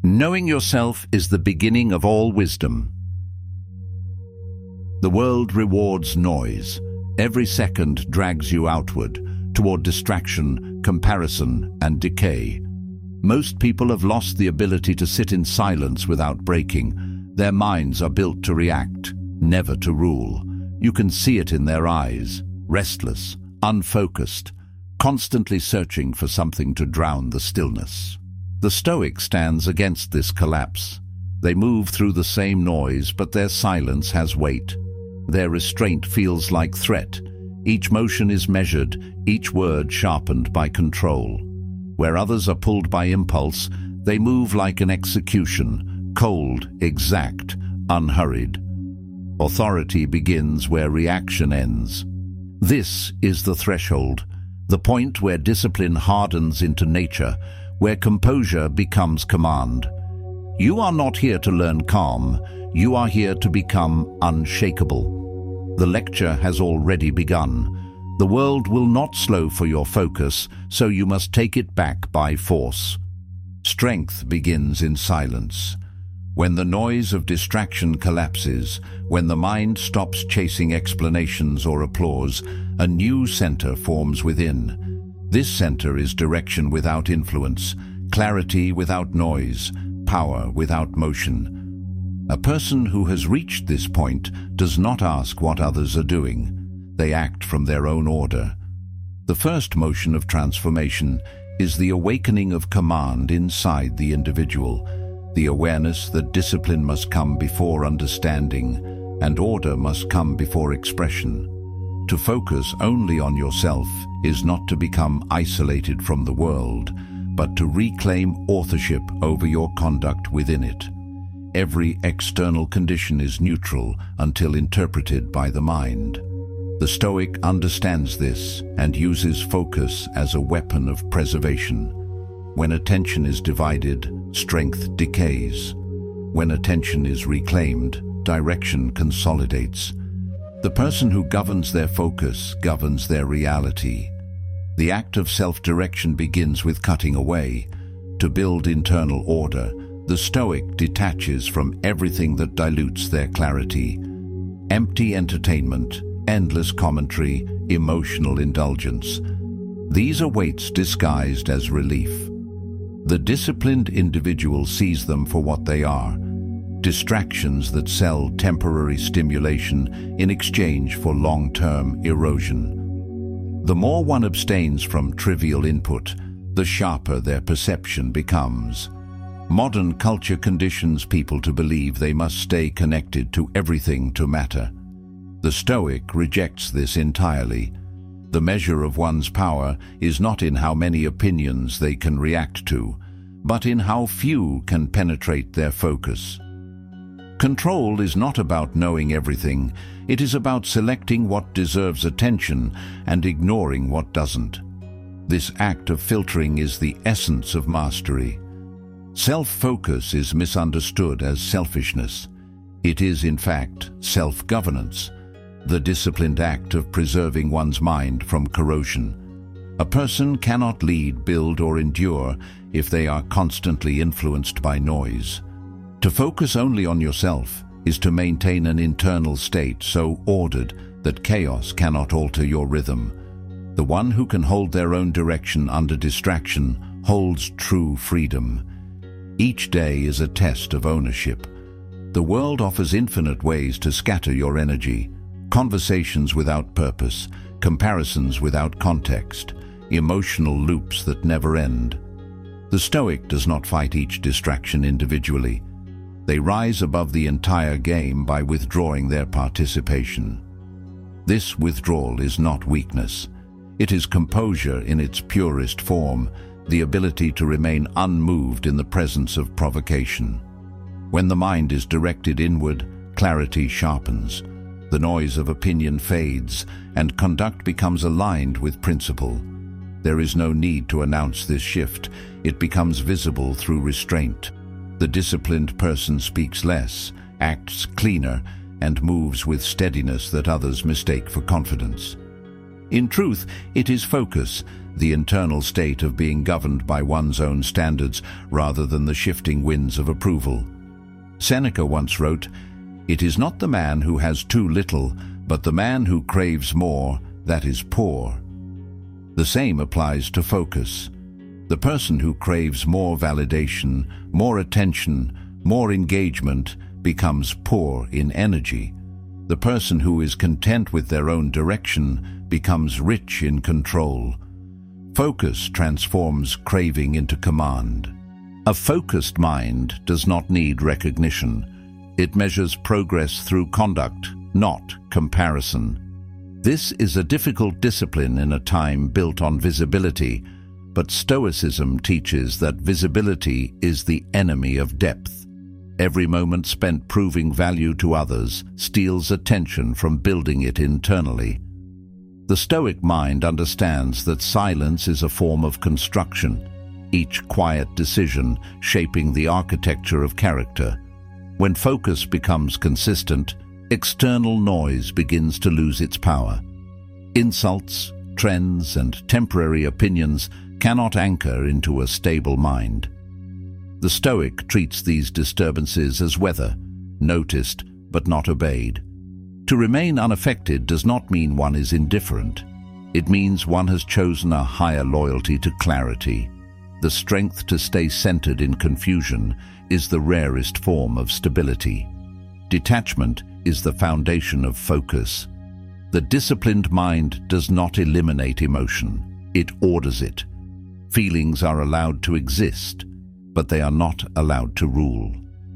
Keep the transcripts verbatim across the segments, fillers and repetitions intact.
Knowing yourself is the beginning of all wisdom. The world rewards noise. Every second drags you outward, toward distraction, comparison, and decay. Most people have lost the ability to sit in silence without breaking. Their minds are built to react, never to rule. You can see it in their eyes, restless, unfocused, constantly searching for something to drown the stillness. The Stoic stands against this collapse. They move through the same noise, but their silence has weight. Their restraint feels like threat. Each motion is measured, each word sharpened by control. Where others are pulled by impulse, they move like an execution, cold, exact, unhurried. Authority begins where reaction ends. This is the threshold, the point where discipline hardens into nature, where composure becomes command. You are not here to learn calm, you are here to become unshakable. The lecture has already begun. The world will not slow for your focus, so you must take it back by force. Strength begins in silence. When the noise of distraction collapses, when the mind stops chasing explanations or applause, a new center forms within. This center is direction without influence, clarity without noise, power without motion. A person who has reached this point does not ask what others are doing. They act from their own order. The first motion of transformation is the awakening of command inside the individual, the awareness that discipline must come before understanding and order must come before expression. To focus only on yourself is not to become isolated from the world, but to reclaim authorship over your conduct within it. Every external condition is neutral until interpreted by the mind. The Stoic understands this and uses focus as a weapon of preservation. When attention is divided, strength decays. When attention is reclaimed, direction consolidates. The person who governs their focus governs their reality. The act of self-direction begins with cutting away. To build internal order, the Stoic detaches from everything that dilutes their clarity. Empty entertainment, endless commentary, emotional indulgence. These are weights disguised as relief. The disciplined individual sees them for what they are, distractions that sell temporary stimulation in exchange for long-term erosion. The more one abstains from trivial input, the sharper their perception becomes. Modern culture conditions people to believe they must stay connected to everything to matter. The Stoic rejects this entirely. The measure of one's power is not in how many opinions they can react to, but in how few can penetrate their focus. Control is not about knowing everything, it is about selecting what deserves attention and ignoring what doesn't. This act of filtering is the essence of mastery. Self-focus is misunderstood as selfishness. It is, in fact, self-governance, the disciplined act of preserving one's mind from corrosion. A person cannot lead, build, or endure if they are constantly influenced by noise. To focus only on yourself is to maintain an internal state so ordered that chaos cannot alter your rhythm. The one who can hold their own direction under distraction holds true freedom. Each day is a test of ownership. The world offers infinite ways to scatter your energy. Conversations without purpose, comparisons without context, emotional loops that never end. The Stoic does not fight each distraction individually. They rise above the entire game by withdrawing their participation. This withdrawal is not weakness. It is composure in its purest form, the ability to remain unmoved in the presence of provocation. When the mind is directed inward, clarity sharpens. The noise of opinion fades, and conduct becomes aligned with principle. There is no need to announce this shift. It becomes visible through restraint. The disciplined person speaks less, acts cleaner, and moves with steadiness that others mistake for confidence. In truth, it is focus, the internal state of being governed by one's own standards rather than the shifting winds of approval. Seneca once wrote, "It is not the man who has too little, but the man who craves more that is poor." The same applies to focus. The person who craves more validation, more attention, more engagement becomes poor in energy. The person who is content with their own direction becomes rich in control. Focus transforms craving into command. A focused mind does not need recognition. It measures progress through conduct, not comparison. This is a difficult discipline in a time built on visibility, but Stoicism teaches that visibility is the enemy of depth. Every moment spent proving value to others steals attention from building it internally. The Stoic mind understands that silence is a form of construction, each quiet decision shaping the architecture of character. When focus becomes consistent, external noise begins to lose its power. Insults, trends, and temporary opinions cannot anchor into a stable mind. The Stoic treats these disturbances as weather, noticed but not obeyed. To remain unaffected does not mean one is indifferent. It means one has chosen a higher loyalty to clarity. The strength to stay centered in confusion is the rarest form of stability. Detachment is the foundation of focus. The disciplined mind does not eliminate emotion, it orders it. Feelings are allowed to exist, but they are not allowed to rule.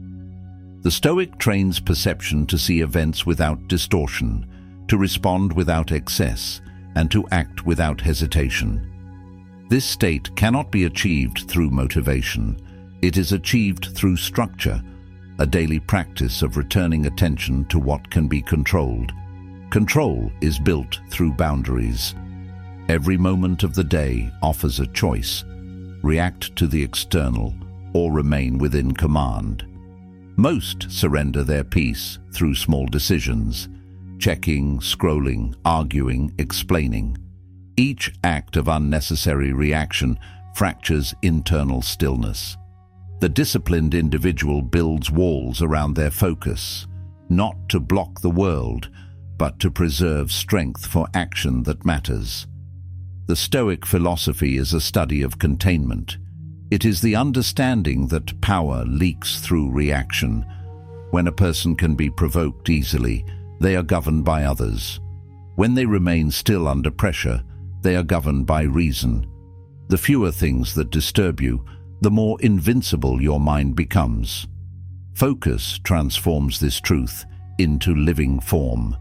The Stoic trains perception to see events without distortion, to respond without excess, and to act without hesitation. This state cannot be achieved through motivation. It is achieved through structure, a daily practice of returning attention to what can be controlled. Control is built through boundaries. Every moment of the day offers a choice: react to the external or remain within command. Most surrender their peace through small decisions: checking, scrolling, arguing, explaining. Each act of unnecessary reaction fractures internal stillness. The disciplined individual builds walls around their focus, not to block the world, but to preserve strength for action that matters. The Stoic philosophy is a study of containment. It is the understanding that power leaks through reaction. When a person can be provoked easily, they are governed by others. When they remain still under pressure, they are governed by reason. The fewer things that disturb you, the more invincible your mind becomes. Focus transforms this truth into living form.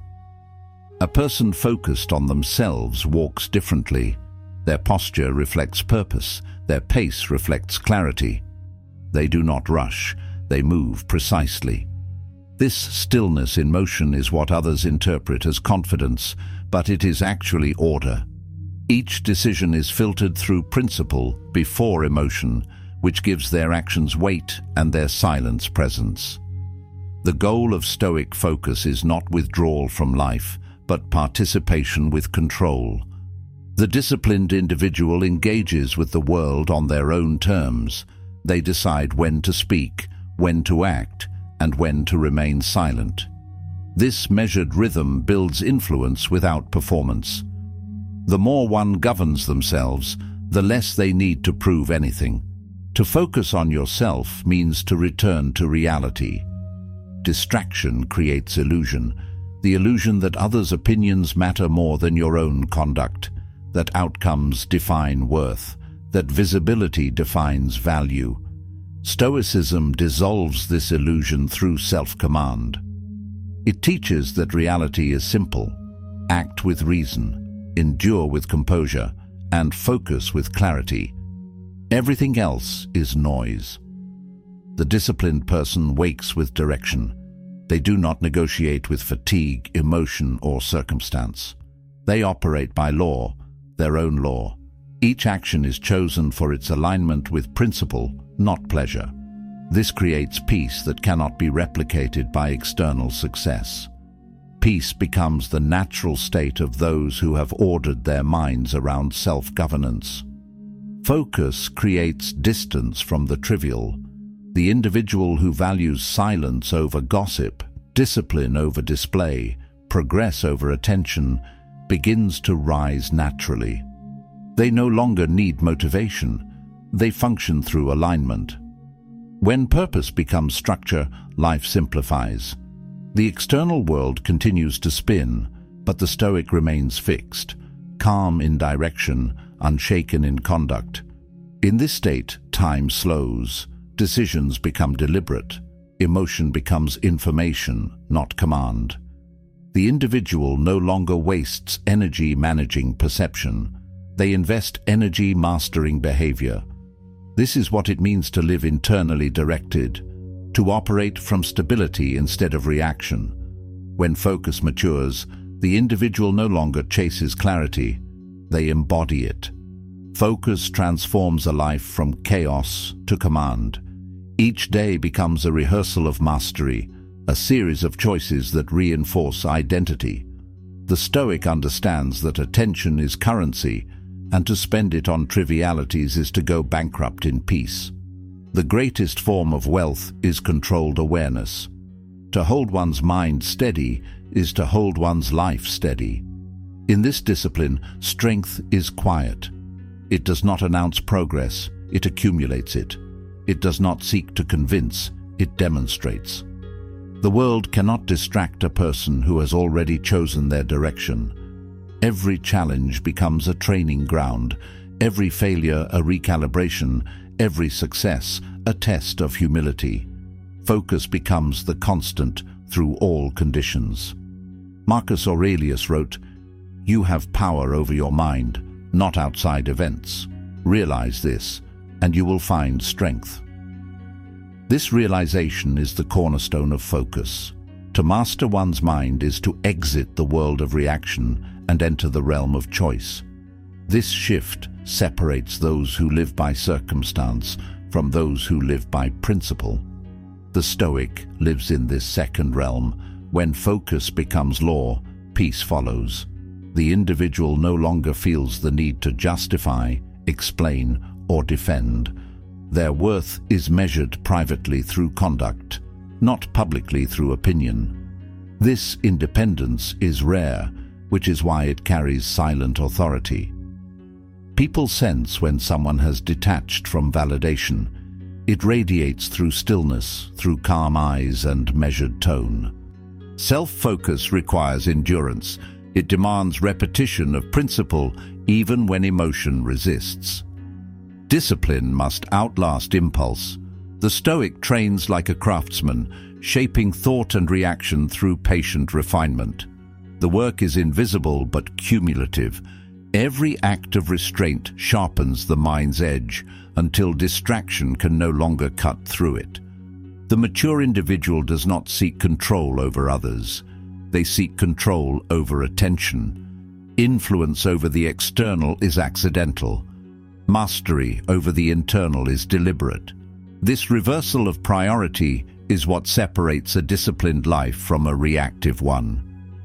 A person focused on themselves walks differently. Their posture reflects purpose. Their pace reflects clarity. They do not rush. They move precisely. This stillness in motion is what others interpret as confidence, but it is actually order. Each decision is filtered through principle before emotion, which gives their actions weight and their silence presence. The goal of Stoic focus is not withdrawal from life, but participation with control. The disciplined individual engages with the world on their own terms. They decide when to speak, when to act, and when to remain silent. This measured rhythm builds influence without performance. The more one governs themselves, the less they need to prove anything. To focus on yourself means to return to reality. Distraction creates illusion, the illusion that others' opinions matter more than your own conduct, that outcomes define worth, that visibility defines value. Stoicism dissolves this illusion through self-command. It teaches that reality is simple: act with reason, endure with composure, and focus with clarity. Everything else is noise. The disciplined person wakes with direction. They do not negotiate with fatigue, emotion, or circumstance. They operate by law, their own law. Each action is chosen for its alignment with principle, not pleasure. This creates peace that cannot be replicated by external success. Peace becomes the natural state of those who have ordered their minds around self-governance. Focus creates distance from the trivial. The individual who values silence over gossip, discipline over display, progress over attention, begins to rise naturally. They no longer need motivation. They function through alignment. When purpose becomes structure, life simplifies. The external world continues to spin, but the Stoic remains fixed, calm in direction, unshaken in conduct. In this state, time slows, decisions become deliberate, emotion becomes information, not command. The individual no longer wastes energy managing perception. They invest energy mastering behavior. This is what it means to live internally directed, to operate from stability instead of reaction. When focus matures, the individual no longer chases clarity, they embody it. Focus transforms a life from chaos to command. Each day becomes a rehearsal of mastery, a series of choices that reinforce identity. The Stoic understands that attention is currency, and to spend it on trivialities is to go bankrupt in peace. The greatest form of wealth is controlled awareness. To hold one's mind steady is to hold one's life steady. In this discipline, strength is quiet. It does not announce progress, it accumulates it. It does not seek to convince, it demonstrates. The world cannot distract a person who has already chosen their direction. Every challenge becomes a training ground, every failure a recalibration, every success a test of humility. Focus becomes the constant through all conditions. Marcus Aurelius wrote, "You have power over your mind, not outside events. Realize this, and you will find strength." This realization is the cornerstone of focus. To master one's mind is to exit the world of reaction and enter the realm of choice. This shift separates those who live by circumstance from those who live by principle. The Stoic lives in this second realm. When focus becomes law, peace follows. The individual no longer feels the need to justify, explain, or defend. Their worth is measured privately through conduct, not publicly through opinion. This independence is rare, which is why it carries silent authority. People sense when someone has detached from validation. It radiates through stillness, through calm eyes and measured tone. Self-focus requires endurance. It demands repetition of principle even when emotion resists. Discipline must outlast impulse. The Stoic trains like a craftsman, shaping thought and reaction through patient refinement. The work is invisible but cumulative. Every act of restraint sharpens the mind's edge until distraction can no longer cut through it. The mature individual does not seek control over others. They seek control over attention. Influence over the external is accidental. Mastery over the internal is deliberate. This reversal of priority is what separates a disciplined life from a reactive one.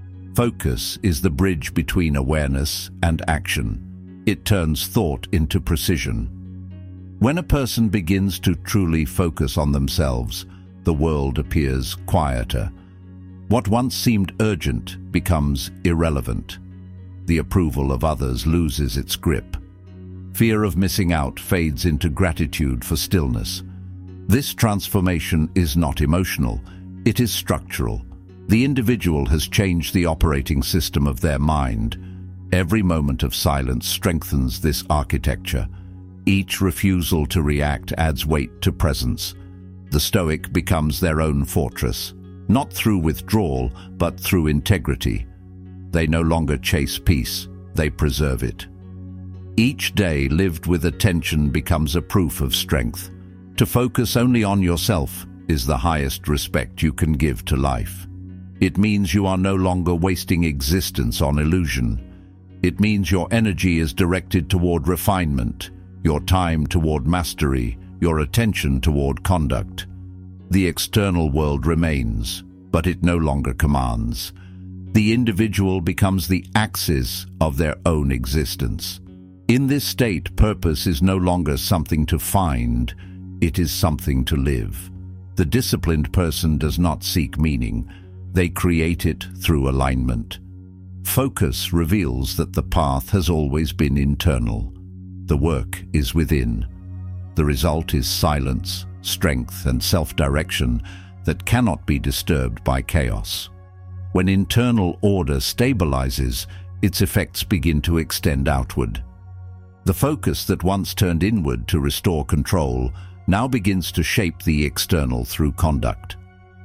Focus is the bridge between awareness and action. It turns thought into precision. When a person begins to truly focus on themselves, the world appears quieter. What once seemed urgent becomes irrelevant. The approval of others loses its grip. Fear of missing out fades into gratitude for stillness. This transformation is not emotional, it is structural. The individual has changed the operating system of their mind. Every moment of silence strengthens this architecture. Each refusal to react adds weight to presence. The Stoic becomes their own fortress, not through withdrawal, but through integrity. They no longer chase peace, they preserve it. Each day lived with attention becomes a proof of strength. To focus only on yourself is the highest respect you can give to life. It means you are no longer wasting existence on illusion. It means your energy is directed toward refinement, your time toward mastery, your attention toward conduct. The external world remains, but it no longer commands. The individual becomes the axis of their own existence. In this state, purpose is no longer something to find, it is something to live. The disciplined person does not seek meaning, they create it through alignment. Focus reveals that the path has always been internal. The work is within. The result is silence, strength, and self-direction that cannot be disturbed by chaos. When internal order stabilizes, its effects begin to extend outward. The focus that once turned inward to restore control now begins to shape the external through conduct.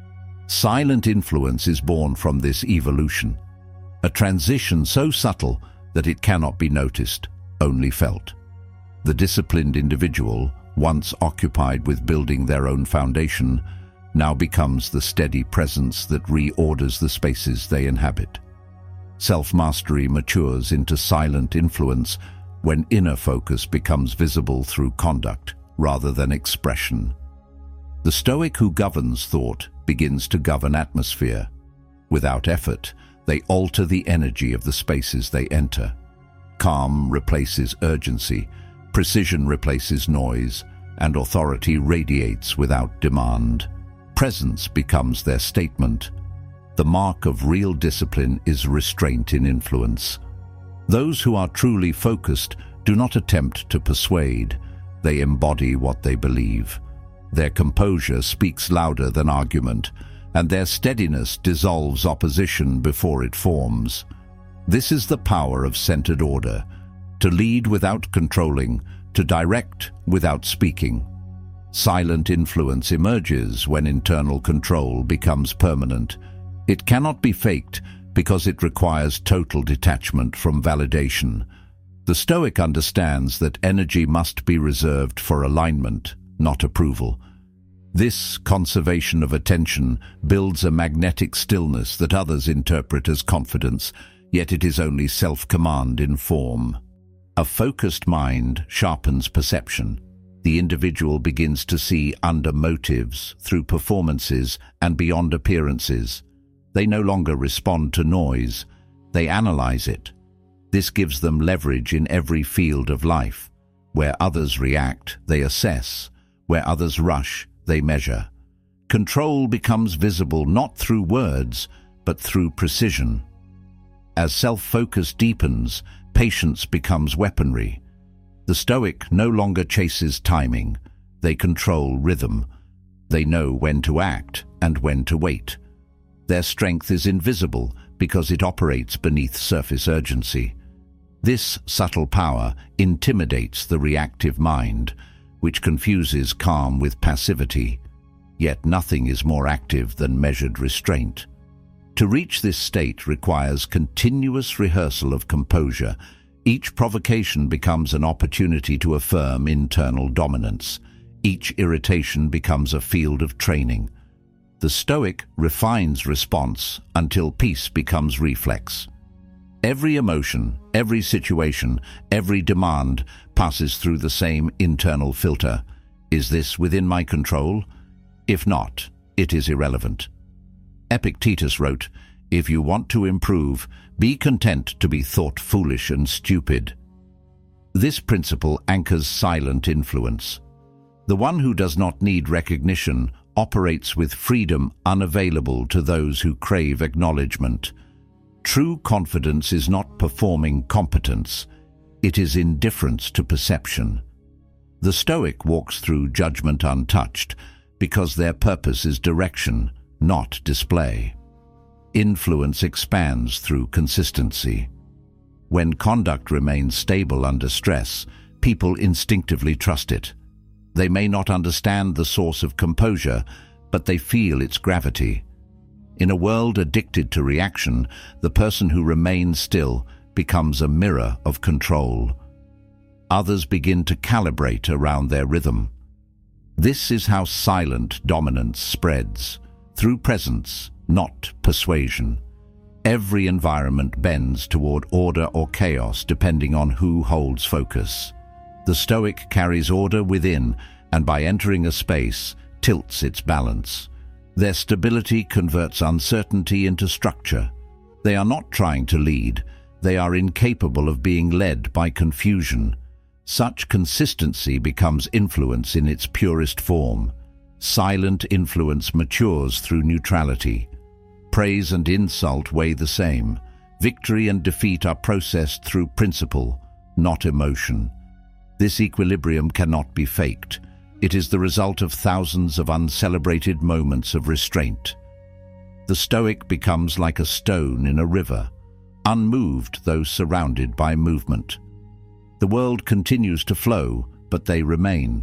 Silent influence is born from this evolution, a transition so subtle that it cannot be noticed, only felt. The disciplined individual, once occupied with building their own foundation, now becomes the steady presence that reorders the spaces they inhabit. Self-mastery matures into silent influence when inner focus becomes visible through conduct rather than expression. The Stoic who governs thought begins to govern atmosphere. Without effort, they alter the energy of the spaces they enter. Calm replaces urgency, precision replaces noise, and authority radiates without demand. Presence becomes their statement. The mark of real discipline is restraint in influence. Those who are truly focused do not attempt to persuade, they embody what they believe. Their composure speaks louder than argument, and their steadiness dissolves opposition before it forms. This is the power of centered order, to lead without controlling, to direct without speaking. Silent influence emerges when internal control becomes permanent. It cannot be faked because it requires total detachment from validation. The Stoic understands that energy must be reserved for alignment, not approval. This conservation of attention builds a magnetic stillness that others interpret as confidence, yet it is only self-command in form. A focused mind sharpens perception. The individual begins to see under motives, through performances, and beyond appearances. They no longer respond to noise, they analyze it. This gives them leverage in every field of life. Where others react, they assess. Where others rush, they measure. Control becomes visible not through words, but through precision. As self-focus deepens, patience becomes weaponry. The Stoic no longer chases timing. They control rhythm. They know when to act and when to wait. Their strength is invisible because it operates beneath surface urgency. This subtle power intimidates the reactive mind, which confuses calm with passivity. Yet nothing is more active than measured restraint. To reach this state requires continuous rehearsal of composure. Each provocation becomes an opportunity to affirm internal dominance. Each irritation becomes a field of training. The Stoic refines response until peace becomes reflex. Every emotion, every situation, every demand passes through the same internal filter. Is this within my control? If not, it is irrelevant. Epictetus wrote, "If you want to improve, be content to be thought foolish and stupid." This principle anchors silent influence. The one who does not need recognition operates with freedom unavailable to those who crave acknowledgement. True confidence is not performing competence, it is indifference to perception. The Stoic walks through judgment untouched because their purpose is direction, not display. Influence expands through consistency. When conduct remains stable under stress, people instinctively trust it. They may not understand the source of composure, but they feel its gravity. In a world addicted to reaction, the person who remains still becomes a mirror of control. Others begin to calibrate around their rhythm. This is how silent dominance spreads, through presence, not persuasion. Every environment bends toward order or chaos depending on who holds focus. The Stoic carries order within, and by entering a space, tilts its balance. Their stability converts uncertainty into structure. They are not trying to lead. They are incapable of being led by confusion. Such consistency becomes influence in its purest form. Silent influence matures through neutrality. Praise and insult weigh the same. Victory and defeat are processed through principle, not emotion. This equilibrium cannot be faked. It is the result of thousands of uncelebrated moments of restraint. The Stoic becomes like a stone in a river, unmoved though surrounded by movement. The world continues to flow, but they remain.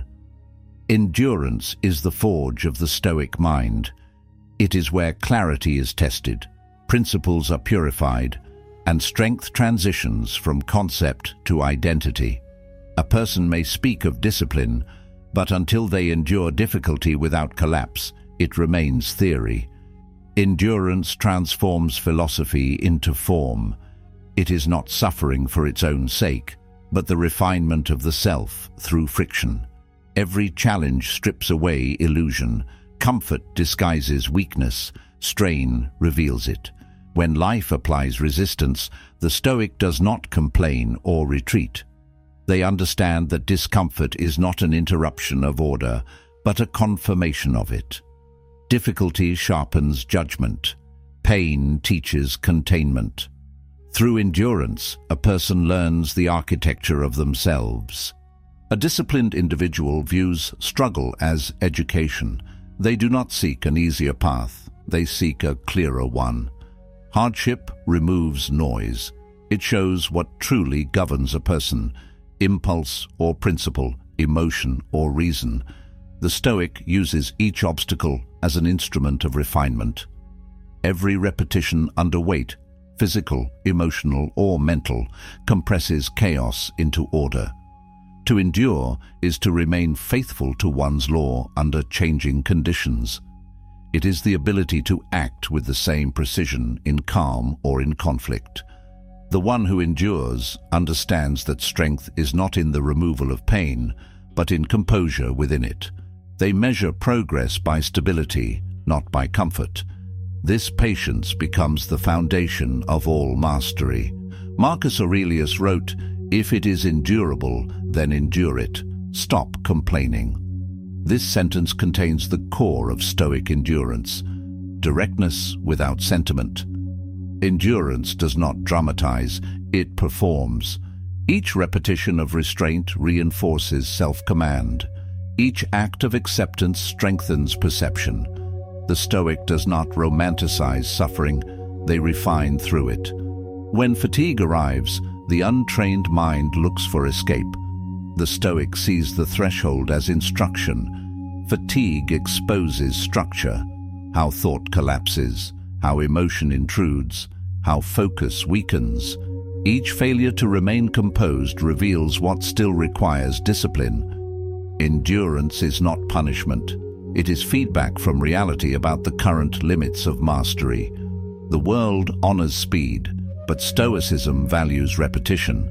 Endurance is the forge of the Stoic mind. It is where clarity is tested, principles are purified, and strength transitions from concept to identity. A person may speak of discipline, but until they endure difficulty without collapse, it remains theory. Endurance transforms philosophy into form. It is not suffering for its own sake, but the refinement of the self through friction. Every challenge strips away illusion. Comfort disguises weakness. Strain reveals it. When life applies resistance, the Stoic does not complain or retreat. They understand that discomfort is not an interruption of order, but a confirmation of it. Difficulty sharpens judgment. Pain teaches containment. Through endurance, a person learns the architecture of themselves. A disciplined individual views struggle as education. They do not seek an easier path. They seek a clearer one. Hardship removes noise. It shows what truly governs a person: impulse or principle, emotion or reason. The Stoic uses each obstacle as an instrument of refinement. Every repetition under weight, physical, emotional, or mental, compresses chaos into order. To endure is to remain faithful to one's law under changing conditions. It is the ability to act with the same precision in calm or in conflict. The one who endures understands that strength is not in the removal of pain, but in composure within it. They measure progress by stability, not by comfort. This patience becomes the foundation of all mastery. Marcus Aurelius wrote, "If it is endurable, then endure it. Stop complaining." This sentence contains the core of Stoic endurance: directness without sentiment. Endurance does not dramatize, it performs. Each repetition of restraint reinforces self-command. Each act of acceptance strengthens perception. The Stoic does not romanticize suffering, they refine through it. When fatigue arrives, the untrained mind looks for escape. The Stoic sees the threshold as instruction. Fatigue exposes structure, how thought collapses, how emotion intrudes, how focus weakens. Each failure to remain composed reveals what still requires discipline. Endurance is not punishment. It is feedback from reality about the current limits of mastery. The world honors speed, but Stoicism values repetition.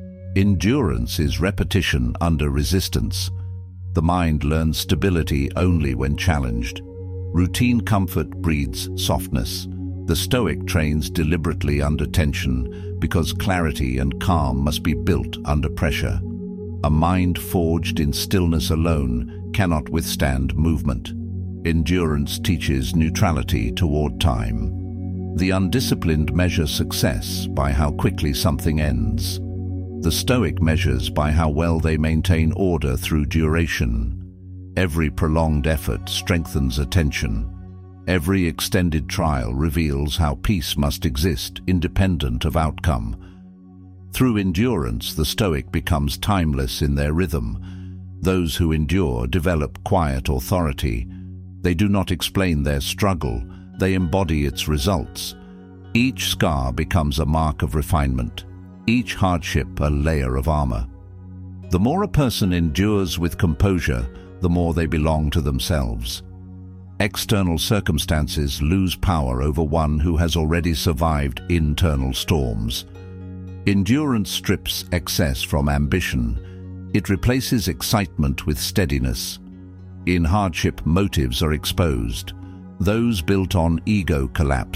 Endurance is repetition under resistance. The mind learns stability only when challenged. Routine comfort breeds softness. The Stoic trains deliberately under tension because clarity and calm must be built under pressure. A mind forged in stillness alone cannot withstand movement. Endurance teaches neutrality toward time. The undisciplined measure success by how quickly something ends. The Stoic measures by how well they maintain order through duration. Every prolonged effort strengthens attention. Every extended trial reveals how peace must exist independent of outcome. Through endurance, the Stoic becomes timeless in their rhythm. Those who endure develop quiet authority. They do not explain their struggle, they embody its results. Each scar becomes a mark of refinement, each hardship a layer of armor. The more a person endures with composure, the more they belong to themselves. External circumstances lose power over one who has already survived internal storms. Endurance strips excess from ambition. It replaces excitement with steadiness. In hardship, motives are exposed. Those built on ego collapse.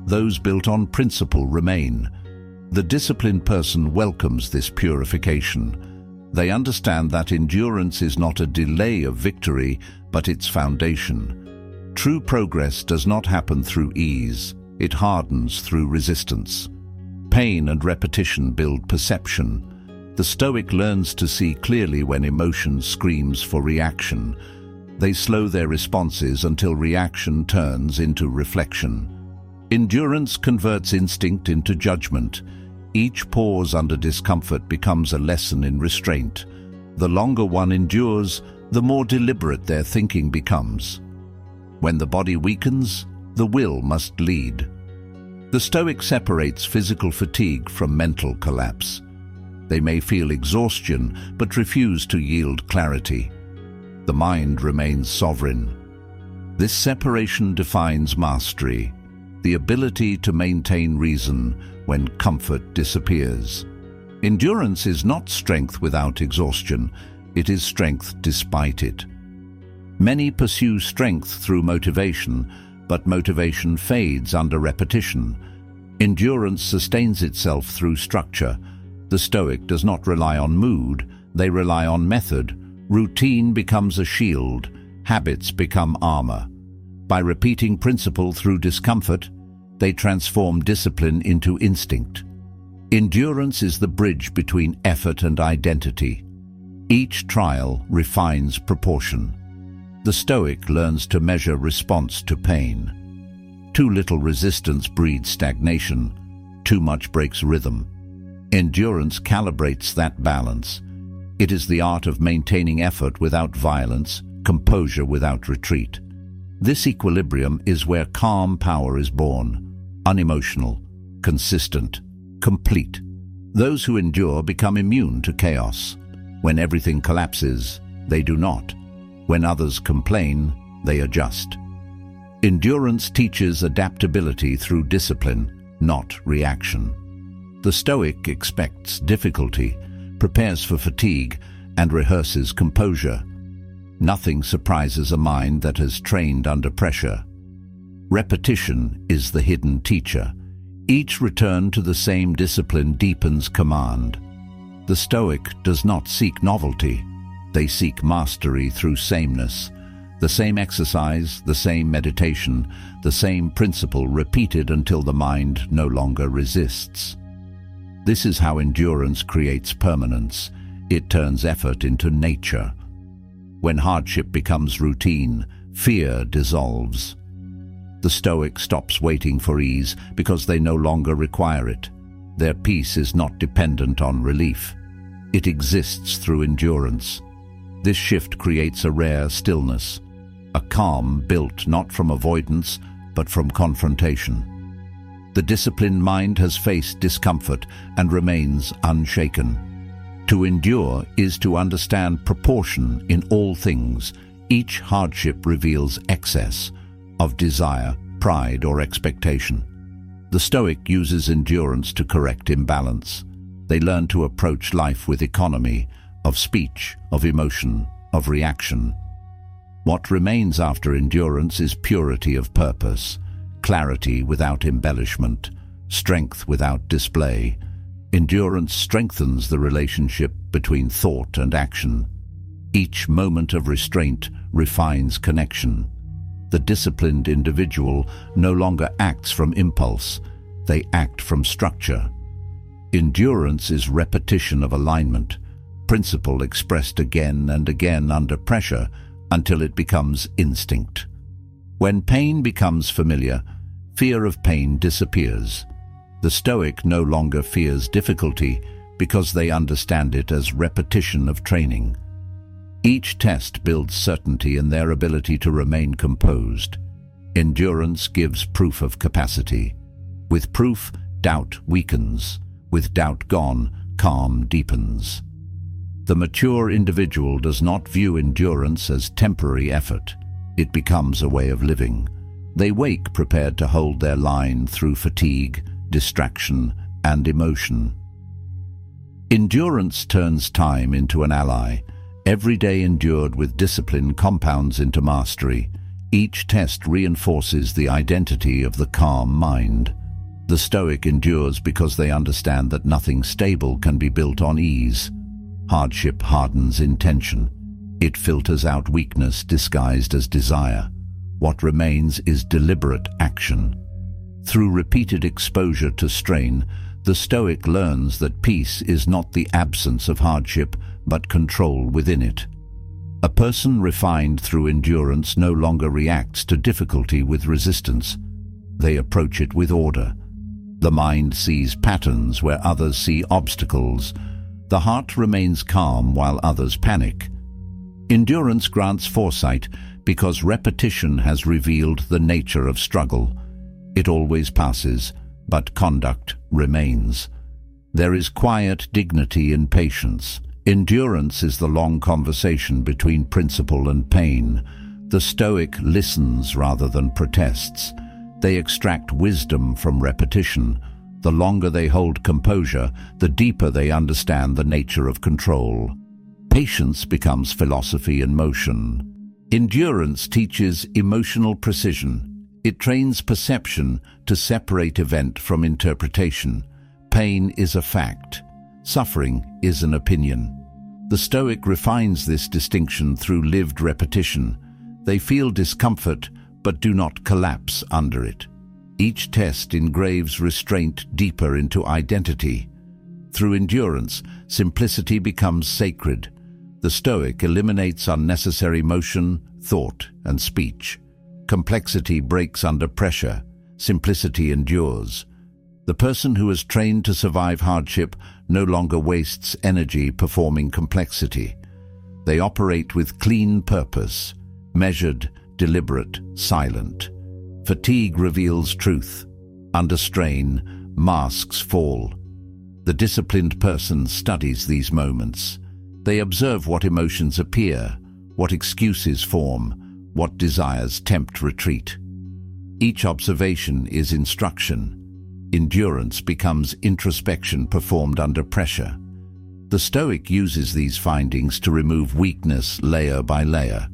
those built on principle remain. The disciplined person welcomes this purification. They understand that endurance is not a delay of victory, but its foundation. True progress does not happen through ease. It hardens through resistance. Pain and repetition build perception. The Stoic learns to see clearly when emotion screams for reaction. They slow their responses until reaction turns into reflection. Endurance converts instinct into judgment. Each pause under discomfort becomes a lesson in restraint. The longer one endures, the more deliberate their thinking becomes. When the body weakens, the will must lead. The Stoic separates physical fatigue from mental collapse. They may feel exhaustion, but refuse to yield clarity. The mind remains sovereign. This separation defines mastery, the ability to maintain reason when comfort disappears. Endurance is not strength without exhaustion, it is strength despite it. Many pursue strength through motivation, but motivation fades under repetition. Endurance sustains itself through structure. The Stoic does not rely on mood, they rely on method. Routine becomes a shield, habits become armor. By repeating principle through discomfort, they transform discipline into instinct. Endurance is the bridge between effort and identity. Each trial refines proportion. The Stoic learns to measure response to pain. Too little resistance breeds stagnation. Too much breaks rhythm. Endurance calibrates that balance. It is the art of maintaining effort without violence, composure without retreat. This equilibrium is where calm power is born, unemotional, consistent, complete. Those who endure become immune to chaos. When everything collapses, they do not. When others complain, they adjust. Endurance teaches adaptability through discipline, not reaction. The Stoic expects difficulty, prepares for fatigue, and rehearses composure. Nothing surprises a mind that has trained under pressure. Repetition is the hidden teacher. Each return to the same discipline deepens command. The Stoic does not seek novelty. They seek mastery through sameness. The same exercise, the same meditation, the same principle repeated until the mind no longer resists. This is how endurance creates permanence. It turns effort into nature. When hardship becomes routine, fear dissolves. The Stoic stops waiting for ease because they no longer require it. Their peace is not dependent on relief. It exists through endurance. This shift creates a rare stillness, a calm built not from avoidance, but from confrontation. The disciplined mind has faced discomfort and remains unshaken. To endure is to understand proportion in all things. Each hardship reveals excess of desire, pride, or expectation. The Stoic uses endurance to correct imbalance. They learn to approach life with economy, of speech, of emotion, of reaction. What remains after endurance is purity of purpose, clarity without embellishment, strength without display. Endurance strengthens the relationship between thought and action. Each moment of restraint refines connection. The disciplined individual no longer acts from impulse, they act from structure. Endurance is repetition of alignment, principle expressed again and again under pressure until it becomes instinct. When pain becomes familiar, fear of pain disappears. The Stoic no longer fears difficulty because they understand it as repetition of training. Each test builds certainty in their ability to remain composed. Endurance gives proof of capacity. With proof, doubt weakens. With doubt gone, calm deepens. The mature individual does not view endurance as temporary effort. It becomes a way of living. They wake prepared to hold their line through fatigue, distraction, and emotion. Endurance turns time into an ally. Every day endured with discipline compounds into mastery. Each test reinforces the identity of the calm mind. The Stoic endures because they understand that nothing stable can be built on ease. Hardship hardens intention. It filters out weakness disguised as desire. What remains is deliberate action. Through repeated exposure to strain, the Stoic learns that peace is not the absence of hardship, but control within it. A person refined through endurance no longer reacts to difficulty with resistance. They approach it with order. The mind sees patterns where others see obstacles. The heart remains calm while others panic. Endurance grants foresight because repetition has revealed the nature of struggle. It always passes, but conduct remains. There is quiet dignity in patience. Endurance is the long conversation between principle and pain. The Stoic listens rather than protests. They extract wisdom from repetition. The longer they hold composure, the deeper they understand the nature of control. Patience becomes philosophy in motion. Endurance teaches emotional precision. It trains perception to separate event from interpretation. Pain is a fact. Suffering is an opinion. The Stoic refines this distinction through lived repetition. They feel discomfort, but do not collapse under it. Each test engraves restraint deeper into identity. Through endurance, simplicity becomes sacred. The Stoic eliminates unnecessary motion, thought, and speech. Complexity breaks under pressure. Simplicity endures. The person who is trained to survive hardship no longer wastes energy performing complexity. They operate with clean purpose, measured, deliberate, silent. Fatigue reveals truth. Under strain, masks fall. The disciplined person studies these moments. They observe what emotions appear, what excuses form, what desires tempt retreat. Each observation is instruction. Endurance becomes introspection performed under pressure. The Stoic uses these findings to remove weakness layer by layer.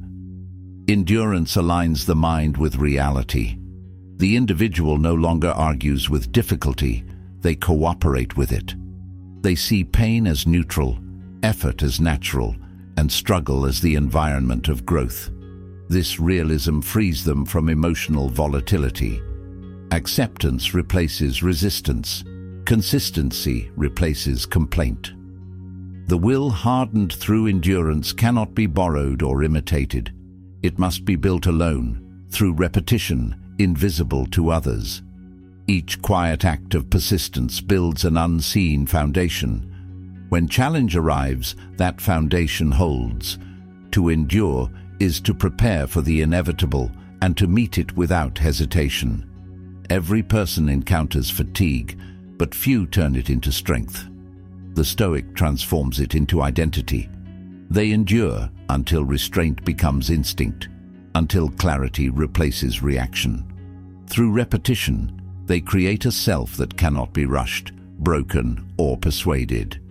Endurance aligns the mind with reality. The individual no longer argues with difficulty, they cooperate with it. They see pain as neutral, effort as natural, and struggle as the environment of growth. This realism frees them from emotional volatility. Acceptance replaces resistance. Consistency replaces complaint. The will hardened through endurance cannot be borrowed or imitated. It must be built alone, through repetition, invisible to others. Each quiet act of persistence builds an unseen foundation. When challenge arrives, that foundation holds. To endure is to prepare for the inevitable and to meet it without hesitation. Every person encounters fatigue, but few turn it into strength. The Stoic transforms it into identity. They endure until restraint becomes instinct, until clarity replaces reaction. Through repetition, they create a self that cannot be rushed, broken, or persuaded.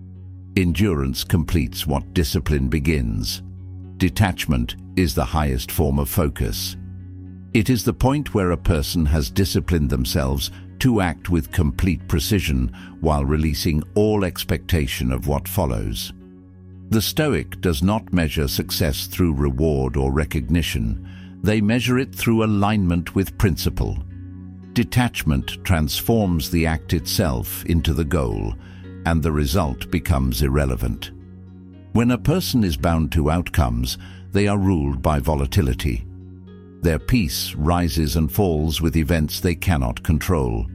Endurance completes what discipline begins. Detachment is the highest form of focus. It is the point where a person has disciplined themselves to act with complete precision while releasing all expectation of what follows. The Stoic does not measure success through reward or recognition. They measure it through alignment with principle. Detachment transforms the act itself into the goal, and the result becomes irrelevant. When a person is bound to outcomes, they are ruled by volatility. Their peace rises and falls with events they cannot control.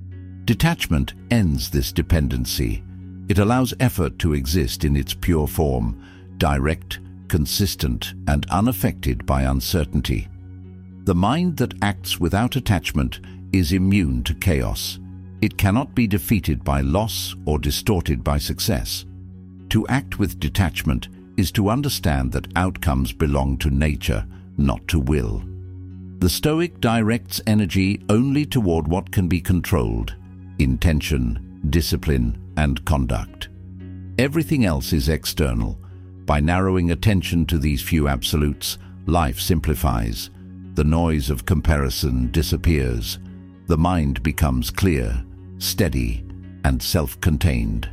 Detachment ends this dependency. It allows effort to exist in its pure form, direct, consistent, and unaffected by uncertainty. The mind that acts without attachment is immune to chaos. It cannot be defeated by loss or distorted by success. To act with detachment is to understand that outcomes belong to nature, not to will. The Stoic directs energy only toward what can be controlled: intention, discipline, and conduct. Everything else is external. By narrowing attention to these few absolutes, life simplifies. The noise of comparison disappears. The mind becomes clear, steady, and self-contained.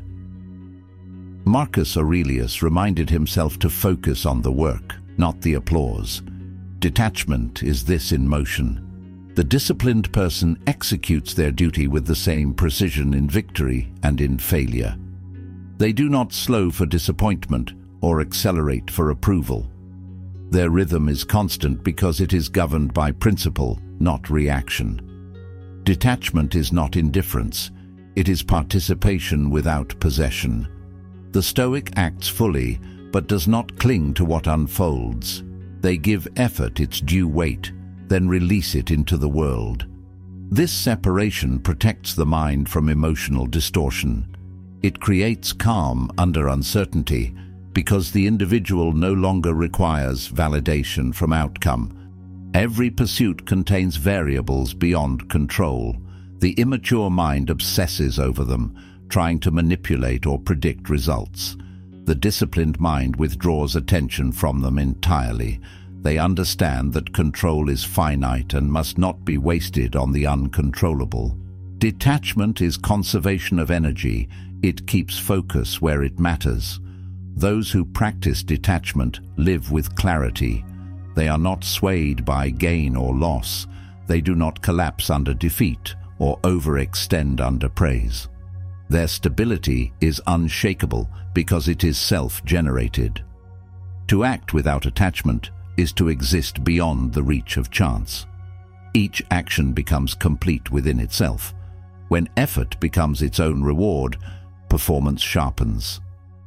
Marcus Aurelius reminded himself to focus on the work, not the applause. Detachment is this in motion. The disciplined person executes their duty with the same precision in victory and in failure. They do not slow for disappointment or accelerate for approval. Their rhythm is constant because it is governed by principle, not reaction. Detachment is not indifference. It is participation without possession. The Stoic acts fully, but does not cling to what unfolds. They give effort its due weight, then release it into the world. This separation protects the mind from emotional distortion. It creates calm under uncertainty because the individual no longer requires validation from outcome. Every pursuit contains variables beyond control. The immature mind obsesses over them, trying to manipulate or predict results. The disciplined mind withdraws attention from them entirely. They understand that control is finite and must not be wasted on the uncontrollable. Detachment is conservation of energy. It keeps focus where it matters. Those who practice detachment live with clarity. They are not swayed by gain or loss. They do not collapse under defeat or overextend under praise. Their stability is unshakable because it is self-generated. To act without attachment is to exist beyond the reach of chance. Each action becomes complete within itself. When effort becomes its own reward, performance sharpens.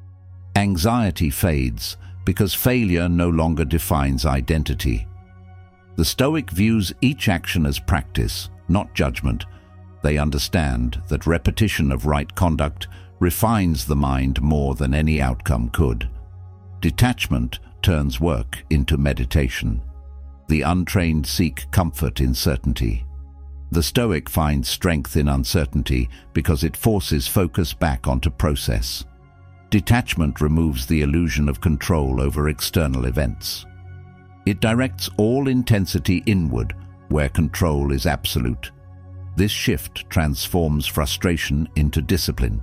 Anxiety fades because failure no longer defines identity. The Stoic views each action as practice, not judgment. They understand that repetition of right conduct refines the mind more than any outcome could. Detachment turns work into meditation. The untrained seek comfort in certainty. The Stoic finds strength in uncertainty because it forces focus back onto process. Detachment removes the illusion of control over external events. It directs all intensity inward, where control is absolute. This shift transforms frustration into discipline.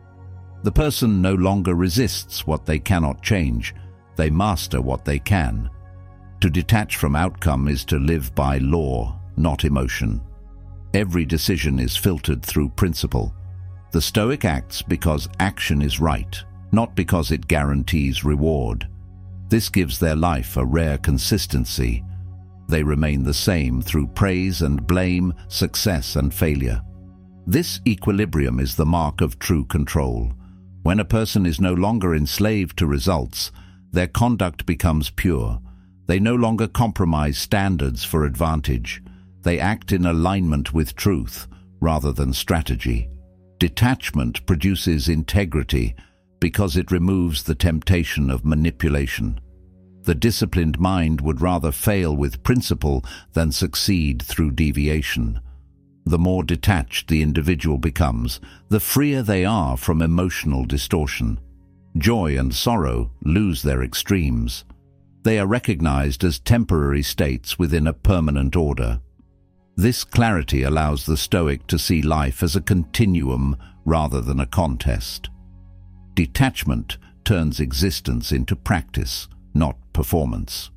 The person no longer resists what they cannot change. They master what they can. To detach from outcome is to live by law, not emotion. Every decision is filtered through principle. The Stoic acts because action is right, not because it guarantees reward. This gives their life a rare consistency. They remain the same through praise and blame, success and failure. This equilibrium is the mark of true control. When a person is no longer enslaved to results, their conduct becomes pure. They no longer compromise standards for advantage. They act in alignment with truth rather than strategy. Detachment produces integrity because it removes the temptation of manipulation. The disciplined mind would rather fail with principle than succeed through deviation. The more detached the individual becomes, the freer they are from emotional distortion. Joy and sorrow lose their extremes. They are recognized as temporary states within a permanent order. This clarity allows the Stoic to see life as a continuum rather than a contest. Detachment turns existence into practice, not performance.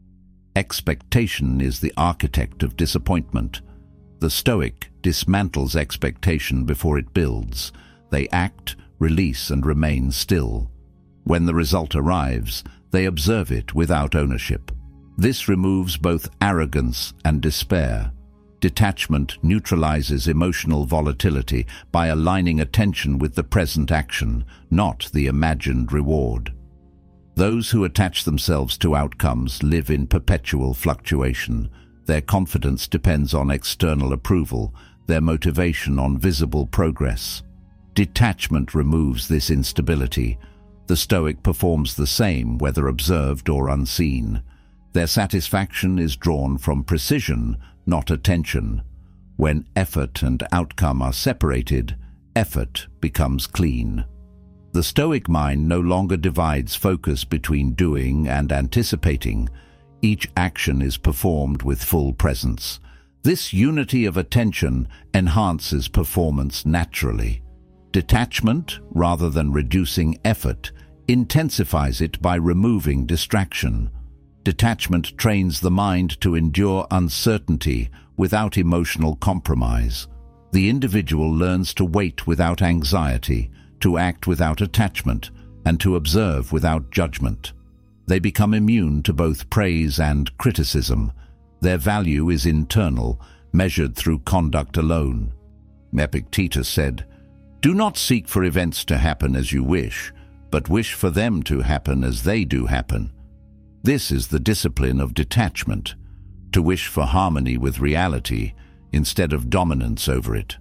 Expectation is the architect of disappointment. The Stoic dismantles expectation before it builds. They act, release, and remain still. When the result arrives, they observe it without ownership. This removes both arrogance and despair. Detachment neutralizes emotional volatility by aligning attention with the present action, not the imagined reward. Those who attach themselves to outcomes live in perpetual fluctuation. Their confidence depends on external approval, their motivation on visible progress. Detachment removes this instability. The Stoic performs the same whether observed or unseen. Their satisfaction is drawn from precision, not attention. When effort and outcome are separated, effort becomes clean. The Stoic mind no longer divides focus between doing and anticipating. Each action is performed with full presence. This unity of attention enhances performance naturally. Detachment, rather than reducing effort, intensifies it by removing distraction. Detachment trains the mind to endure uncertainty without emotional compromise. The individual learns to wait without anxiety, to act without attachment, and to observe without judgment. They become immune to both praise and criticism. Their value is internal, measured through conduct alone. Epictetus said, "Do not seek for events to happen as you wish, but wish for them to happen as they do happen." This is the discipline of detachment, to wish for harmony with reality instead of dominance over it.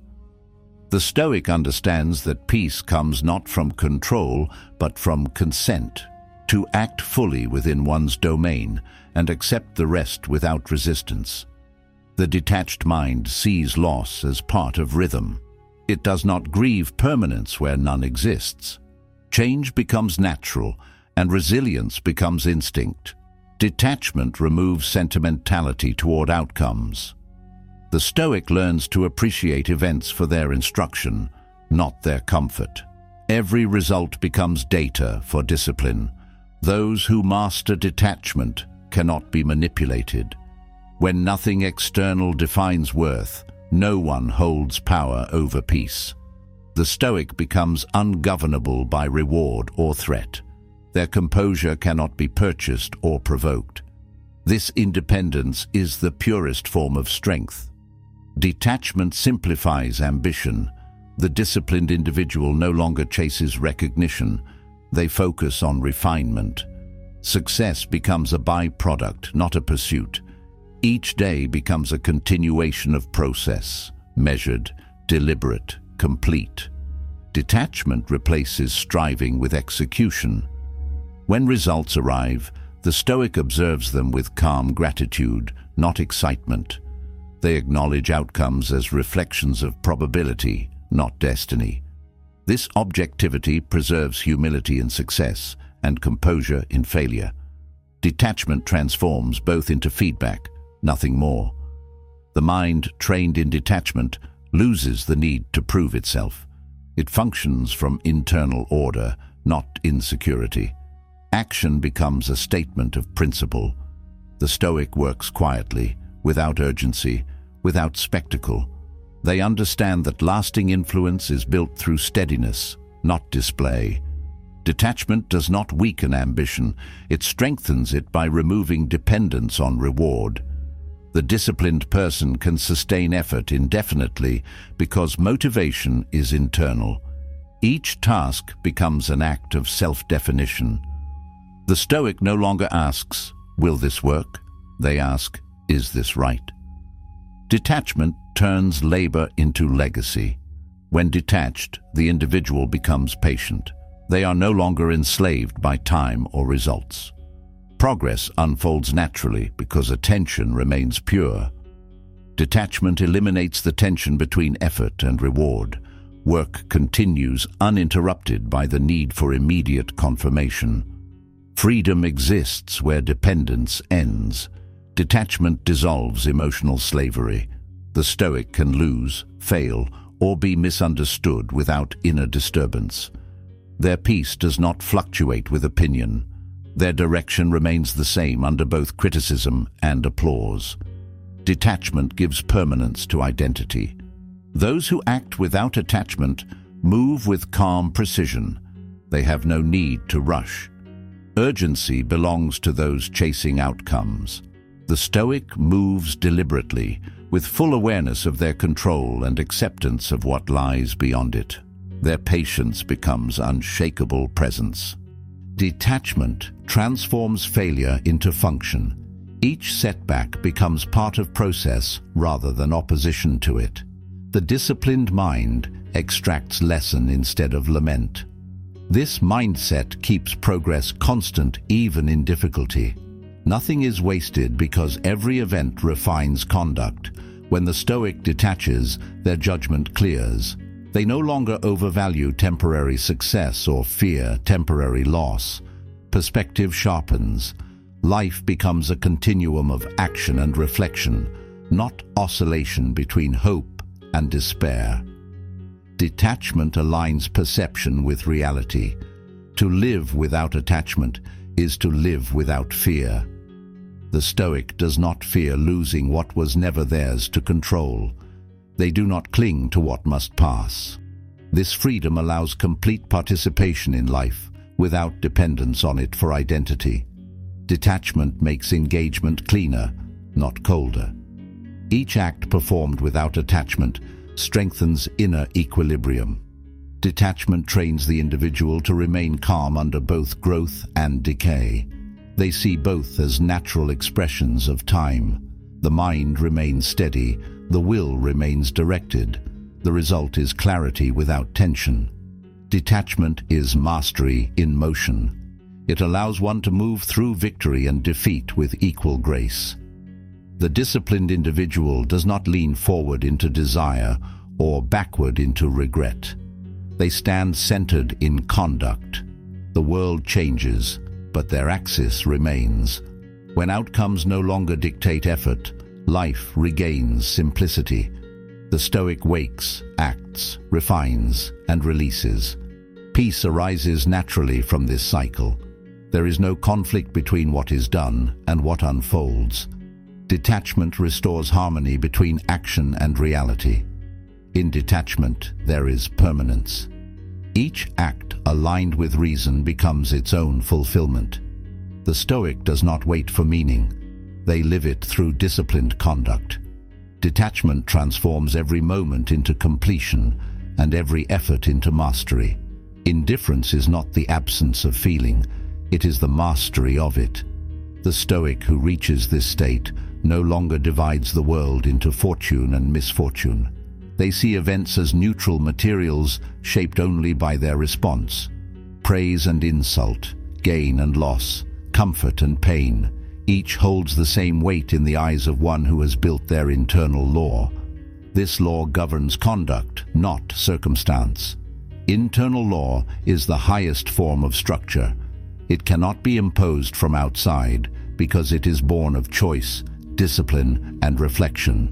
The Stoic understands that peace comes not from control, but from consent, to act fully within one's domain and accept the rest without resistance. The detached mind sees loss as part of rhythm. It does not grieve permanence where none exists. Change becomes natural, and resilience becomes instinct. Detachment removes sentimentality toward outcomes. The Stoic learns to appreciate events for their instruction, not their comfort. Every result becomes data for discipline. Those who master detachment cannot be manipulated. When nothing external defines worth, no one holds power over peace. The Stoic becomes ungovernable by reward or threat. Their composure cannot be purchased or provoked. This independence is the purest form of strength. Detachment simplifies ambition. The disciplined individual no longer chases recognition. They focus on refinement. Success becomes a byproduct, not a pursuit. Each day becomes a continuation of process, measured, deliberate, complete. Detachment replaces striving with execution. When results arrive, the Stoic observes them with calm gratitude, not excitement. They acknowledge outcomes as reflections of probability, not destiny. This objectivity preserves humility in success and composure in failure. Detachment transforms both into feedback, nothing more. The mind trained in detachment loses the need to prove itself. It functions from internal order, not insecurity. Action becomes a statement of principle. The Stoic works quietly, without urgency, without spectacle. They understand that lasting influence is built through steadiness, not display. Detachment does not weaken ambition, it strengthens it by removing dependence on reward. The disciplined person can sustain effort indefinitely because motivation is internal. Each task becomes an act of self-definition. The Stoic no longer asks, "Will this work?" They ask, "Is this right?" Detachment turns labor into legacy. When detached, the individual becomes patient. They are no longer enslaved by time or results. Progress unfolds naturally because attention remains pure. Detachment eliminates the tension between effort and reward. Work continues uninterrupted by the need for immediate confirmation. Freedom exists where dependence ends. Detachment dissolves emotional slavery. The Stoic can lose, fail, or be misunderstood without inner disturbance. Their peace does not fluctuate with opinion. Their direction remains the same under both criticism and applause. Detachment gives permanence to identity. Those who act without attachment move with calm precision. They have no need to rush. Urgency belongs to those chasing outcomes. The Stoic moves deliberately, with full awareness of their control and acceptance of what lies beyond it. Their patience becomes unshakable presence. Detachment transforms failure into function. Each setback becomes part of process rather than opposition to it. The disciplined mind extracts lesson instead of lament. This mindset keeps progress constant even in difficulty. Nothing is wasted because every event refines conduct. When the Stoic detaches, their judgment clears. They no longer overvalue temporary success or fear temporary loss. Perspective sharpens. Life becomes a continuum of action and reflection, not oscillation between hope and despair. Detachment aligns perception with reality. To live without attachment is to live without fear. The Stoic does not fear losing what was never theirs to control. They do not cling to what must pass. This freedom allows complete participation in life, without dependence on it for identity. Detachment makes engagement cleaner, not colder. Each act performed without attachment strengthens inner equilibrium. Detachment trains the individual to remain calm under both growth and decay. They see both as natural expressions of time. The mind remains steady, the will remains directed. The result is clarity without tension. Detachment is mastery in motion. It allows one to move through victory and defeat with equal grace. The disciplined individual does not lean forward into desire or backward into regret. They stand centered in conduct. The world changes, but their axis remains. When outcomes no longer dictate effort, life regains simplicity. The Stoic wakes, acts, refines, and releases. Peace arises naturally from this cycle. There is no conflict between what is done and what unfolds. Detachment restores harmony between action and reality. In detachment, there is permanence. Each act aligned with reason becomes its own fulfillment. The Stoic does not wait for meaning. They live it through disciplined conduct. Detachment transforms every moment into completion and every effort into mastery. Indifference is not the absence of feeling, it is the mastery of it. The Stoic who reaches this state no longer divides the world into fortune and misfortune. They see events as neutral materials shaped only by their response. Praise and insult, gain and loss, comfort and pain, each holds the same weight in the eyes of one who has built their internal law. This law governs conduct, not circumstance. Internal law is the highest form of structure. It cannot be imposed from outside because it is born of choice, discipline, and reflection.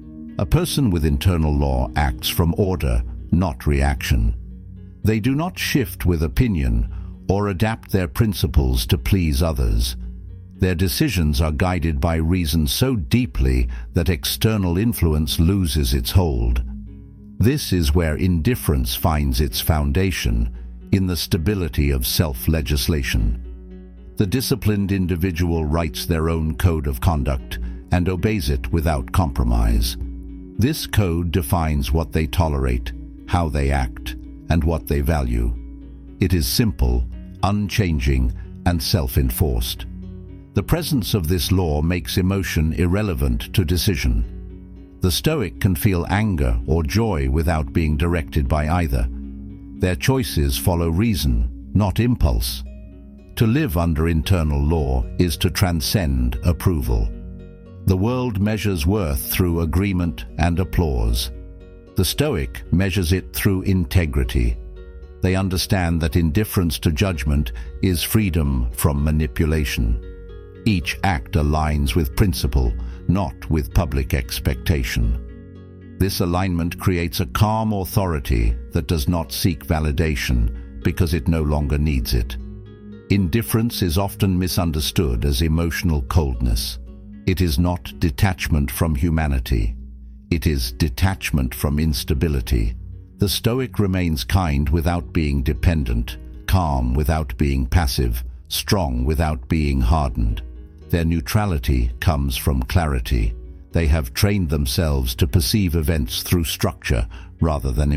A person with internal law acts from order, not reaction. They do not shift with opinion or adapt their principles to please others. Their decisions are guided by reason so deeply that external influence loses its hold. This is where indifference finds its foundation, in the stability of self-legislation. The disciplined individual writes their own code of conduct and obeys it without compromise. This code defines what they tolerate, how they act, and what they value. It is simple, unchanging, and self-enforced. The presence of this law makes emotion irrelevant to decision. The Stoic can feel anger or joy without being directed by either. Their choices follow reason, not impulse. To live under internal law is to transcend approval. The world measures worth through agreement and applause. The Stoic measures it through integrity. They understand that indifference to judgment is freedom from manipulation. Each act aligns with principle, not with public expectation. This alignment creates a calm authority that does not seek validation because it no longer needs it. Indifference is often misunderstood as emotional coldness. It is not detachment from humanity. It is detachment from instability. The Stoic remains kind without being dependent, calm without being passive, strong without being hardened. Their neutrality comes from clarity. They have trained themselves to perceive events through structure rather than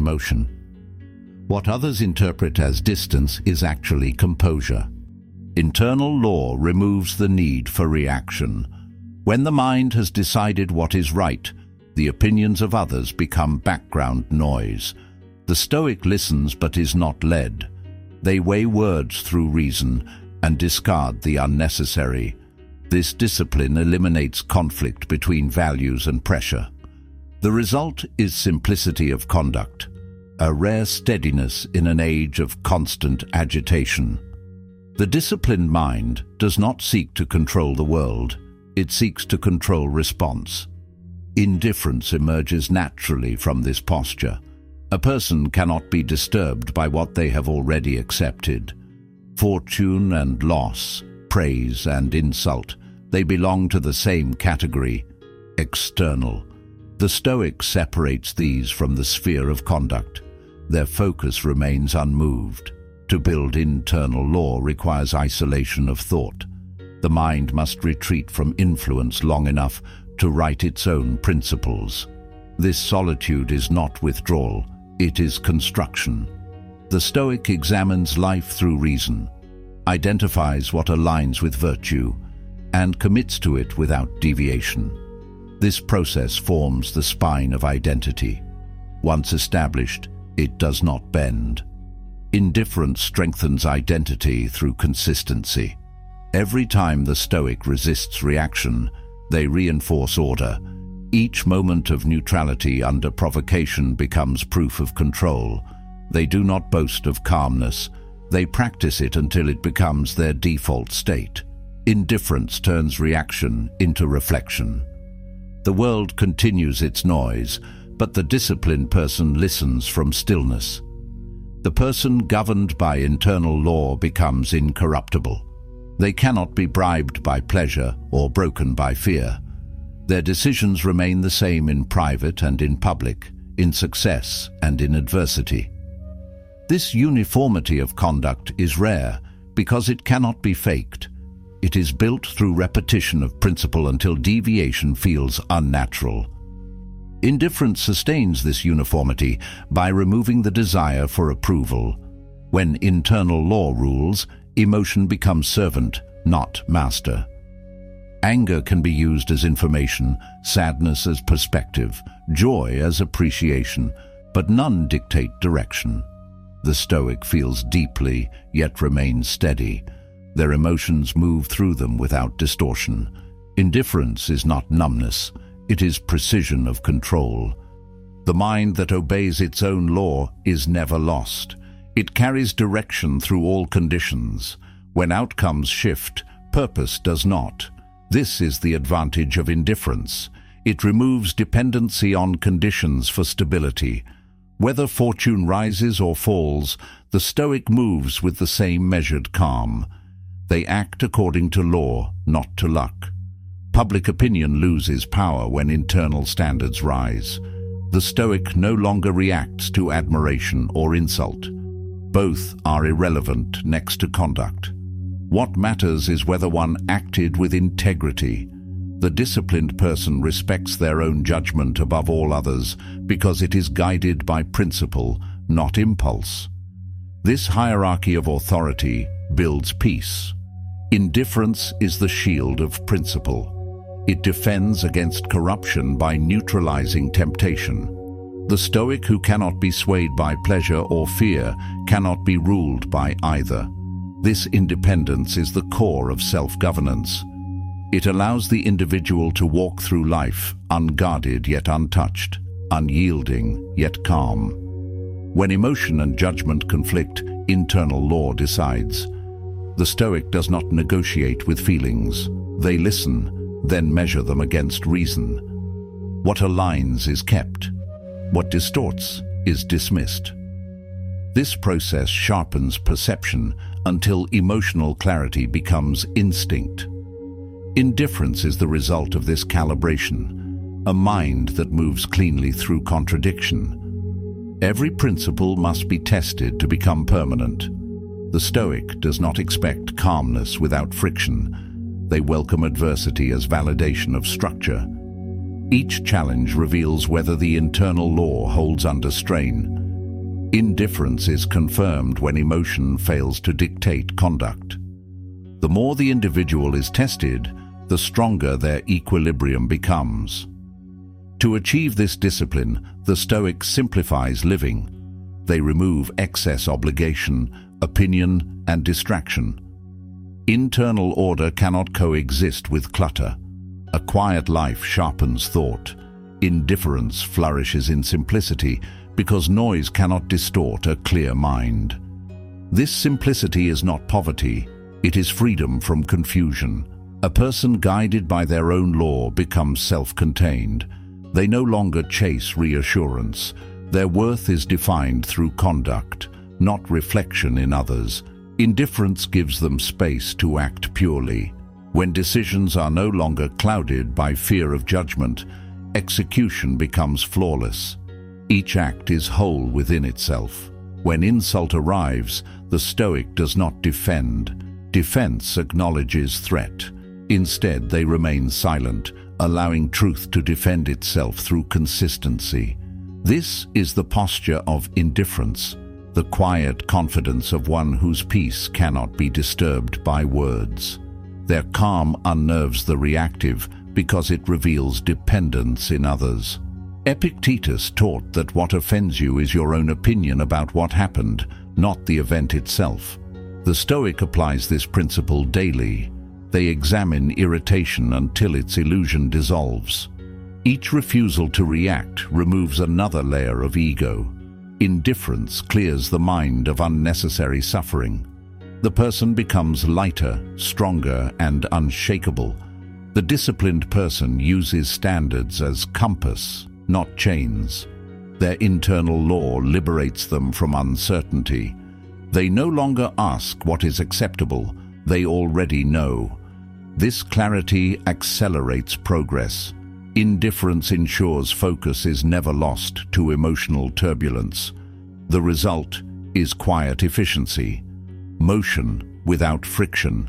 emotion. What others interpret as distance is actually composure. Internal law removes the need for reaction. When the mind has decided what is right, the opinions of others become background noise. The Stoic listens but is not led. They weigh words through reason and discard the unnecessary. This discipline eliminates conflict between values and pressure. The result is simplicity of conduct, a rare steadiness in an age of constant agitation. The disciplined mind does not seek to control the world, it seeks to control response. Indifference emerges naturally from this posture. A person cannot be disturbed by what they have already accepted. Fortune and loss, praise and insult, they belong to the same category, external. The Stoic separates these from the sphere of conduct. Their focus remains unmoved. To build internal law requires isolation of thought. The mind must retreat from influence long enough to write its own principles. This solitude is not withdrawal, it is construction. The Stoic examines life through reason, identifies what aligns with virtue, and commits to it without deviation. This process forms the spine of identity. Once established, it does not bend. Indifference strengthens identity through consistency. Every time the Stoic resists reaction, they reinforce order. Each moment of neutrality under provocation becomes proof of control. They do not boast of calmness. They practice it until it becomes their default state. Indifference turns reaction into reflection. The world continues its noise, but the disciplined person listens from stillness. The person governed by internal law becomes incorruptible. They cannot be bribed by pleasure or broken by fear. Their decisions remain the same in private and in public, in success and in adversity. This uniformity of conduct is rare because it cannot be faked. It is built through repetition of principle until deviation feels unnatural. Indifference sustains this uniformity by removing the desire for approval. When internal law rules, emotion becomes servant, not master. Anger can be used as information, sadness as perspective, joy as appreciation, but none dictate direction. The Stoic feels deeply, yet remains steady. Their emotions move through them without distortion. Indifference is not numbness, it is precision of control. The mind that obeys its own law is never lost. It carries direction through all conditions. When outcomes shift, purpose does not. This is the advantage of indifference. It removes dependency on conditions for stability. Whether fortune rises or falls, the Stoic moves with the same measured calm. They act according to law, not to luck. Public opinion loses power when internal standards rise. The Stoic no longer reacts to admiration or insult. Both are irrelevant next to conduct. What matters is whether one acted with integrity. The disciplined person respects their own judgment above all others because it is guided by principle, not impulse. This hierarchy of authority builds peace. Indifference is the shield of principle. It defends against corruption by neutralizing temptation. The Stoic who cannot be swayed by pleasure or fear cannot be ruled by either. This independence is the core of self-governance. It allows the individual to walk through life unguarded yet untouched, unyielding yet calm. When emotion and judgment conflict, internal law decides. The Stoic does not negotiate with feelings. They listen, then measure them against reason. What aligns is kept. What distorts is dismissed. This process sharpens perception until emotional clarity becomes instinct. Indifference is the result of this calibration, a mind that moves cleanly through contradiction. Every principle must be tested to become permanent. The Stoic does not expect calmness without friction. They welcome adversity as validation of structure. Each challenge reveals whether the internal law holds under strain. Indifference is confirmed when emotion fails to dictate conduct. The more the individual is tested, the stronger their equilibrium becomes. To achieve this discipline, the Stoic simplifies living. They remove excess obligation, opinion, and distraction. Internal order cannot coexist with clutter. A quiet life sharpens thought. Indifference flourishes in simplicity because noise cannot distort a clear mind. This simplicity is not poverty, It is freedom from confusion. A person guided by their own law becomes self-contained. They no longer chase reassurance. Their worth is defined through conduct, not reflection in others. Indifference gives them space to act purely. When decisions are no longer clouded by fear of judgment, execution becomes flawless. Each act is whole within itself. When insult arrives, the Stoic does not defend. Defense acknowledges threat. Instead, they remain silent, allowing truth to defend itself through consistency. This is the posture of indifference, the quiet confidence of one whose peace cannot be disturbed by words. Their calm unnerves the reactive because it reveals dependence in others. Epictetus taught that what offends you is your own opinion about what happened, not the event itself. The Stoic applies this principle daily. They examine irritation until its illusion dissolves. Each refusal to react removes another layer of ego. Indifference clears the mind of unnecessary suffering. The person becomes lighter, stronger, and unshakable. The disciplined person uses standards as compass, not chains. Their internal law liberates them from uncertainty. They no longer ask what is acceptable. They already know. This clarity accelerates progress. Indifference ensures focus is never lost to emotional turbulence. The result is quiet efficiency, motion without friction.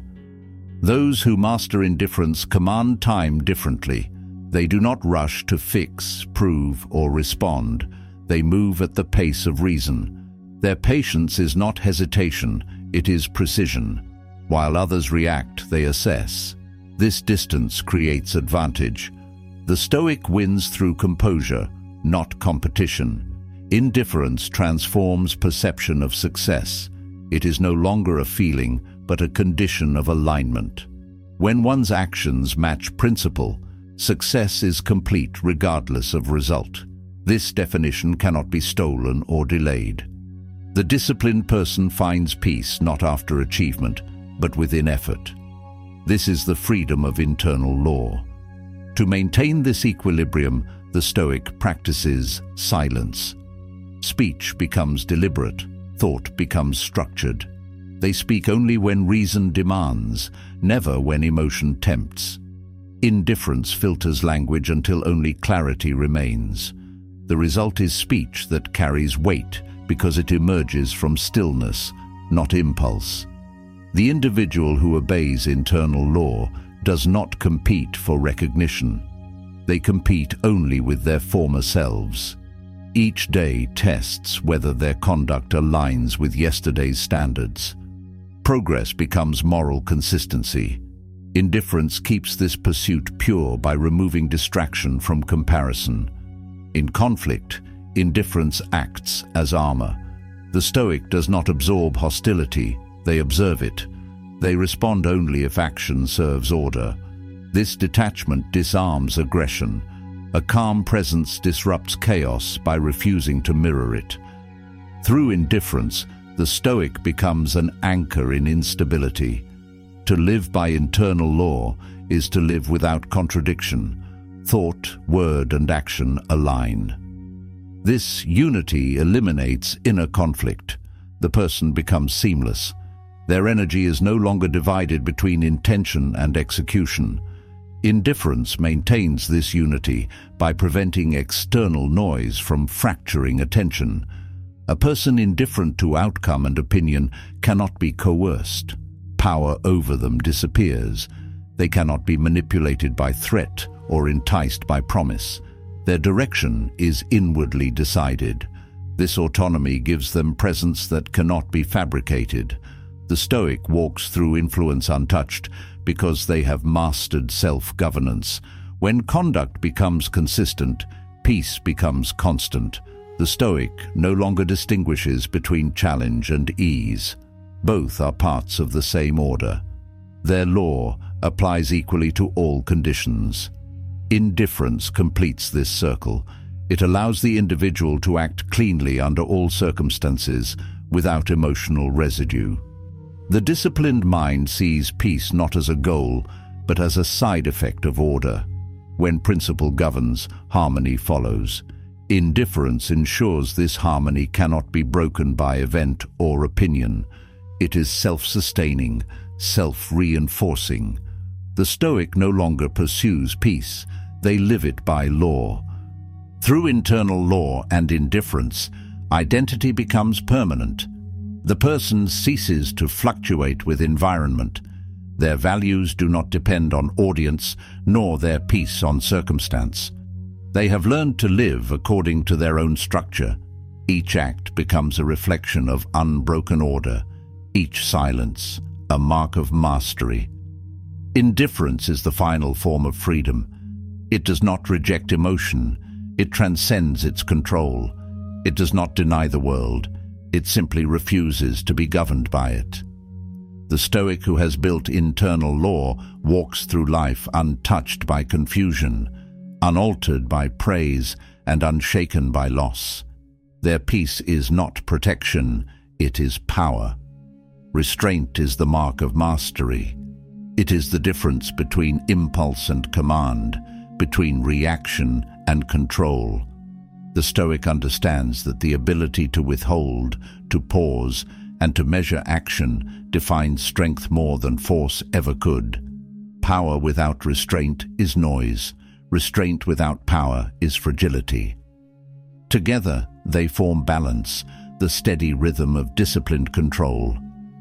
Those who master indifference command time differently. They do not rush to fix, prove, or respond. They move at the pace of reason. Their patience is not hesitation, it is precision. While others react, they assess. This distance creates advantage. The Stoic wins through composure, not competition. Indifference transforms perception of success. It is no longer a feeling, but a condition of alignment. When one's actions match principle, success is complete regardless of result. This definition cannot be stolen or delayed. The disciplined person finds peace not after achievement, but within effort. This is the freedom of internal law. To maintain this equilibrium, the Stoic practices silence. Speech becomes deliberate, thought becomes structured. They speak only when reason demands, never when emotion tempts. Indifference filters language until only clarity remains. The result is speech that carries weight because it emerges from stillness, not impulse. The individual who obeys internal law does not compete for recognition. They compete only with their former selves. Each day tests whether their conduct aligns with yesterday's standards. Progress becomes moral consistency. Indifference keeps this pursuit pure by removing distraction from comparison. In conflict, indifference acts as armor. The Stoic does not absorb hostility, they observe it. They respond only if action serves order. This detachment disarms aggression. A calm presence disrupts chaos by refusing to mirror it. Through indifference, the Stoic becomes an anchor in instability. To live by internal law is to live without contradiction. Thought, word, and action align. This unity eliminates inner conflict. The person becomes seamless. Their energy is no longer divided between intention and execution. Indifference maintains this unity by preventing external noise from fracturing attention. A person indifferent to outcome and opinion cannot be coerced. Power over them disappears. They cannot be manipulated by threat or enticed by promise. Their direction is inwardly decided. This autonomy gives them presence that cannot be fabricated. The Stoic walks through influence untouched because they have mastered self-governance. When conduct becomes consistent, peace becomes constant. The Stoic no longer distinguishes between challenge and ease. Both are parts of the same order. Their law applies equally to all conditions. Indifference completes this circle. It allows the individual to act cleanly under all circumstances without emotional residue. The disciplined mind sees peace not as a goal, but as a side effect of order. When principle governs, harmony follows. Indifference ensures this harmony cannot be broken by event or opinion. It is self-sustaining, self-reinforcing. The Stoic no longer pursues peace, they live it by law. Through internal law and indifference, identity becomes permanent. The person ceases to fluctuate with environment. Their values do not depend on audience, nor their peace on circumstance. They have learned to live according to their own structure. Each act becomes a reflection of unbroken order, each silence a mark of mastery. Indifference is the final form of freedom. It does not reject emotion, it transcends its control. It does not deny the world, it simply refuses to be governed by it. The Stoic who has built internal law walks through life untouched by confusion, unaltered by praise, and unshaken by loss. Their peace is not protection, it is power. Restraint is the mark of mastery. It is the difference between impulse and command, between reaction and control. The Stoic understands that the ability to withhold, to pause, and to measure action defines strength more than force ever could. Power without restraint is noise. Restraint without power is fragility. Together, they form balance, the steady rhythm of disciplined control.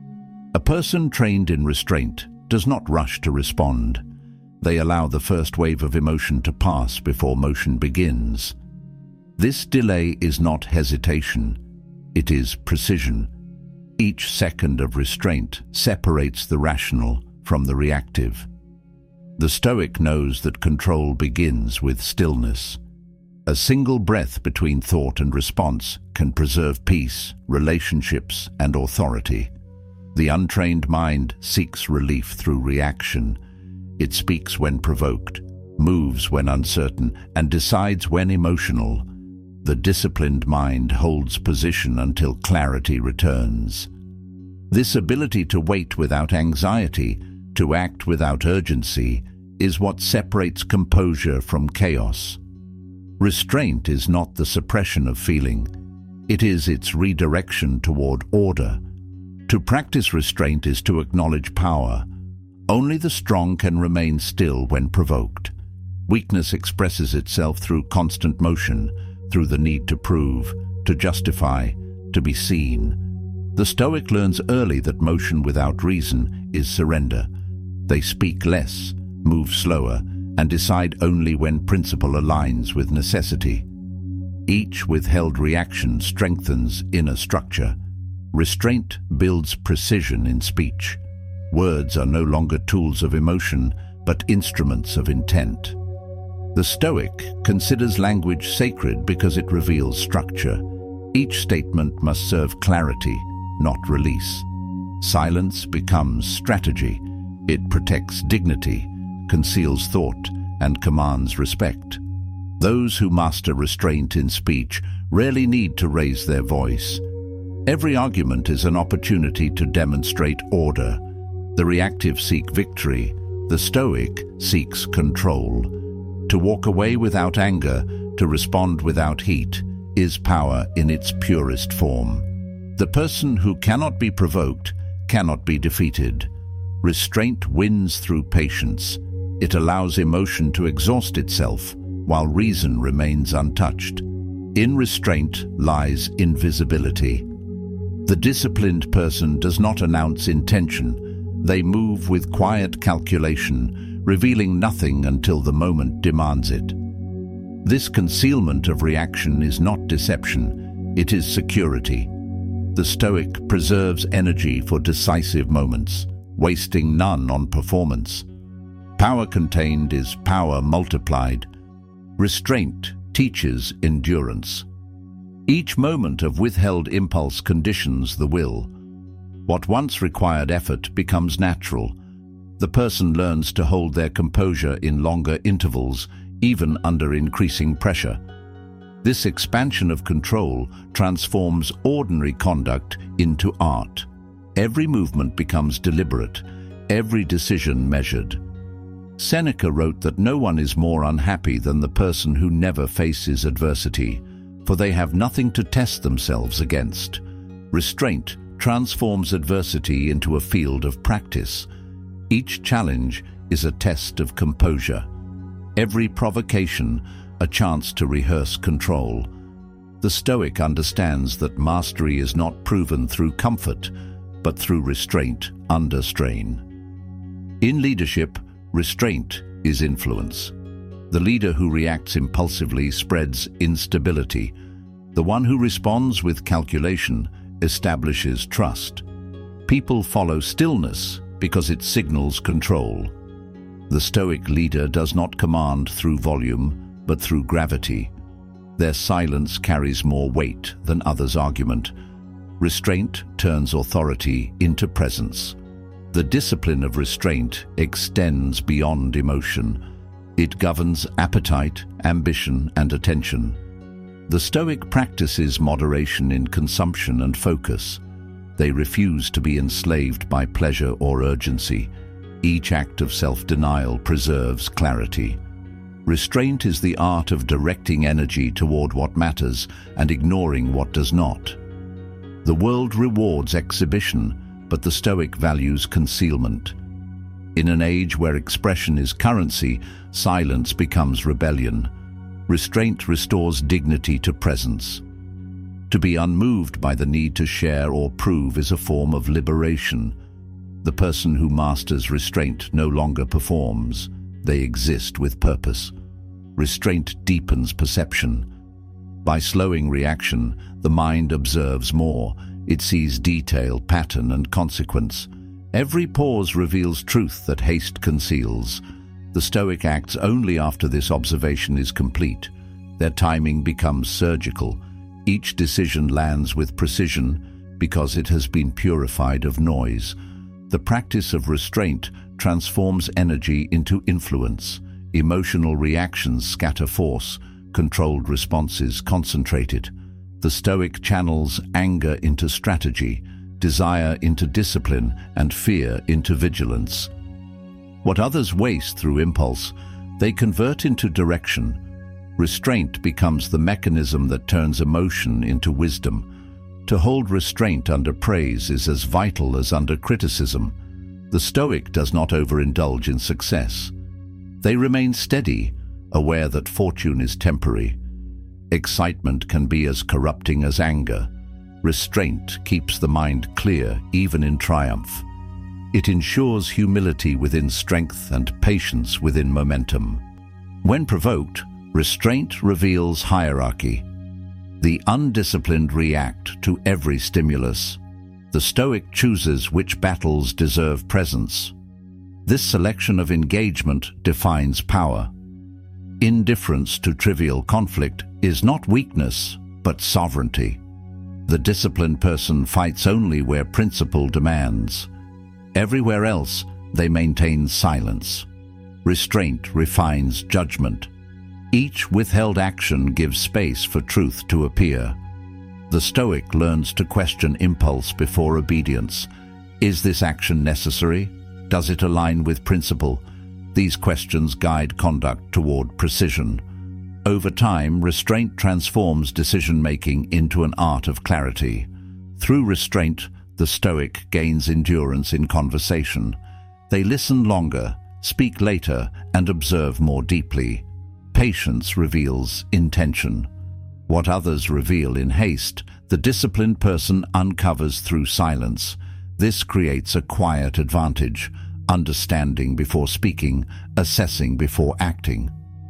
A person trained in restraint does not rush to respond. They allow the first wave of emotion to pass before motion begins. This delay is not hesitation, it is precision. Each second of restraint separates the rational from the reactive. The Stoic knows that control begins with stillness. A single breath between thought and response can preserve peace, relationships, and authority. The untrained mind seeks relief through reaction. It speaks when provoked, moves when uncertain, and decides when emotional. The disciplined mind holds position until clarity returns. This ability to wait without anxiety, to act without urgency, is what separates composure from chaos. Restraint is not the suppression of feeling. It is its redirection toward order. To practice restraint is to acknowledge power. Only the strong can remain still when provoked. Weakness expresses itself through constant motion, through the need to prove, to justify, to be seen. The Stoic learns early that motion without reason is surrender. They speak less, move slower, and decide only when principle aligns with necessity. Each withheld reaction strengthens inner structure. Restraint builds precision in speech. Words are no longer tools of emotion, but instruments of intent. The Stoic considers language sacred because it reveals structure. Each statement must serve clarity, not release. Silence becomes strategy. It protects dignity, conceals thought, and commands respect. Those who master restraint in speech rarely need to raise their voice. Every argument is an opportunity to demonstrate order. The reactive seek victory. The Stoic seeks control. To walk away without anger, to respond without heat, is power in its purest form. The person who cannot be provoked cannot be defeated. Restraint wins through patience. It allows emotion to exhaust itself, while reason remains untouched. In restraint lies invisibility. The disciplined person does not announce intention. They move with quiet calculation, revealing nothing until the moment demands it. This concealment of reaction is not deception, it is security. The Stoic preserves energy for decisive moments, wasting none on performance. Power contained is power multiplied. Restraint teaches endurance. Each moment of withheld impulse conditions the will. What once required effort becomes natural. The person learns to hold their composure in longer intervals, even under increasing pressure. This expansion of control transforms ordinary conduct into art. Every movement becomes deliberate, every decision measured. Seneca wrote that no one is more unhappy than the person who never faces adversity, for they have nothing to test themselves against. Restraint transforms adversity into a field of practice. Each challenge is a test of composure. Every provocation, a chance to rehearse control. The Stoic understands that mastery is not proven through comfort, but through restraint under strain. In leadership, restraint is influence. The leader who reacts impulsively spreads instability. The one who responds with calculation establishes trust. People follow stillness because it signals control. The Stoic leader does not command through volume, but through gravity. Their silence carries more weight than others' argument. Restraint turns authority into presence. The discipline of restraint extends beyond emotion. It governs appetite, ambition, and attention. The Stoic practices moderation in consumption and focus. They refuse to be enslaved by pleasure or urgency. Each act of self-denial preserves clarity. Restraint is the art of directing energy toward what matters and ignoring what does not. The world rewards exhibition, but the Stoic values concealment. In an age where expression is currency, silence becomes rebellion. Restraint restores dignity to presence. To be unmoved by the need to share or prove is a form of liberation. The person who masters restraint no longer performs. They exist with purpose. Restraint deepens perception. By slowing reaction, the mind observes more. It sees detail, pattern, and consequence. Every pause reveals truth that haste conceals. The Stoic acts only after this observation is complete. Their timing becomes surgical. Each decision lands with precision because it has been purified of noise. The practice of restraint transforms energy into influence. Emotional reactions scatter force. Controlled responses concentrated. The Stoic channels anger into strategy, desire into discipline, and fear into vigilance. What others waste through impulse, they convert into direction. Restraint becomes the mechanism that turns emotion into wisdom. To hold restraint under praise is as vital as under criticism. The Stoic does not overindulge in success. They remain steady, aware that fortune is temporary. Excitement can be as corrupting as anger. Restraint keeps the mind clear even in triumph. It ensures humility within strength and patience within momentum. When provoked, restraint reveals hierarchy. The undisciplined react to every stimulus. The Stoic chooses which battles deserve presence. This selection of engagement defines power. Indifference to trivial conflict is not weakness, but sovereignty. The disciplined person fights only where principle demands. Everywhere else, they maintain silence. Restraint refines judgment. Each withheld action gives space for truth to appear. The Stoic learns to question impulse before obedience. Is this action necessary? Does it align with principle? These questions guide conduct toward precision. Over time, restraint transforms decision-making into an art of clarity. Through restraint, the Stoic gains endurance in conversation. They listen longer, speak later, and observe more deeply. Patience reveals intention. What others reveal in haste, the disciplined person uncovers through silence. This creates a quiet advantage, understanding before speaking, assessing before acting.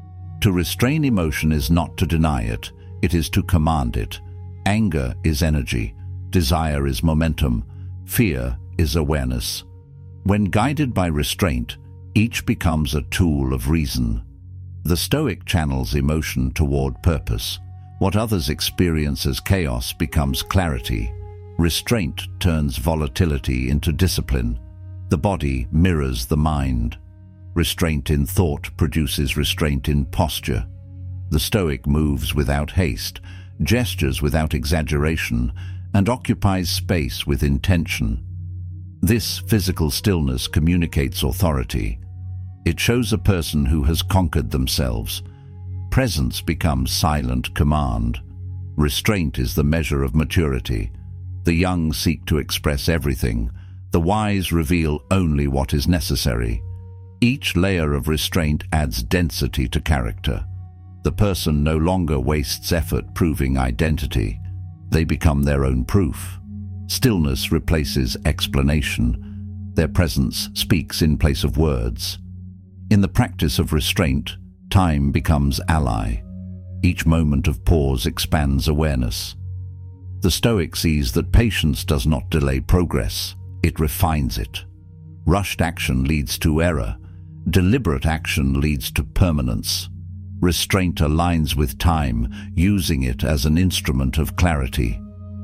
To restrain emotion is not to deny it, it is to command it. Anger is energy, desire is momentum, fear is awareness. When guided by restraint, each becomes a tool of reason. The Stoic channels emotion toward purpose. What others experience as chaos becomes clarity. Restraint turns volatility into discipline. The body mirrors the mind. Restraint in thought produces restraint in posture. The Stoic moves without haste, gestures without exaggeration, and occupies space with intention. This physical stillness communicates authority. It shows a person who has conquered themselves. Presence becomes silent command. Restraint is the measure of maturity. The young seek to express everything. The wise reveal only what is necessary. Each layer of restraint adds density to character. The person no longer wastes effort proving identity. They become their own proof. Stillness replaces explanation. Their presence speaks in place of words. In the practice of restraint, time becomes ally. Each moment of pause expands awareness. The Stoic sees that patience does not delay progress, it refines it. Rushed action leads to error. Deliberate action leads to permanence. Restraint aligns with time, using it as an instrument of clarity.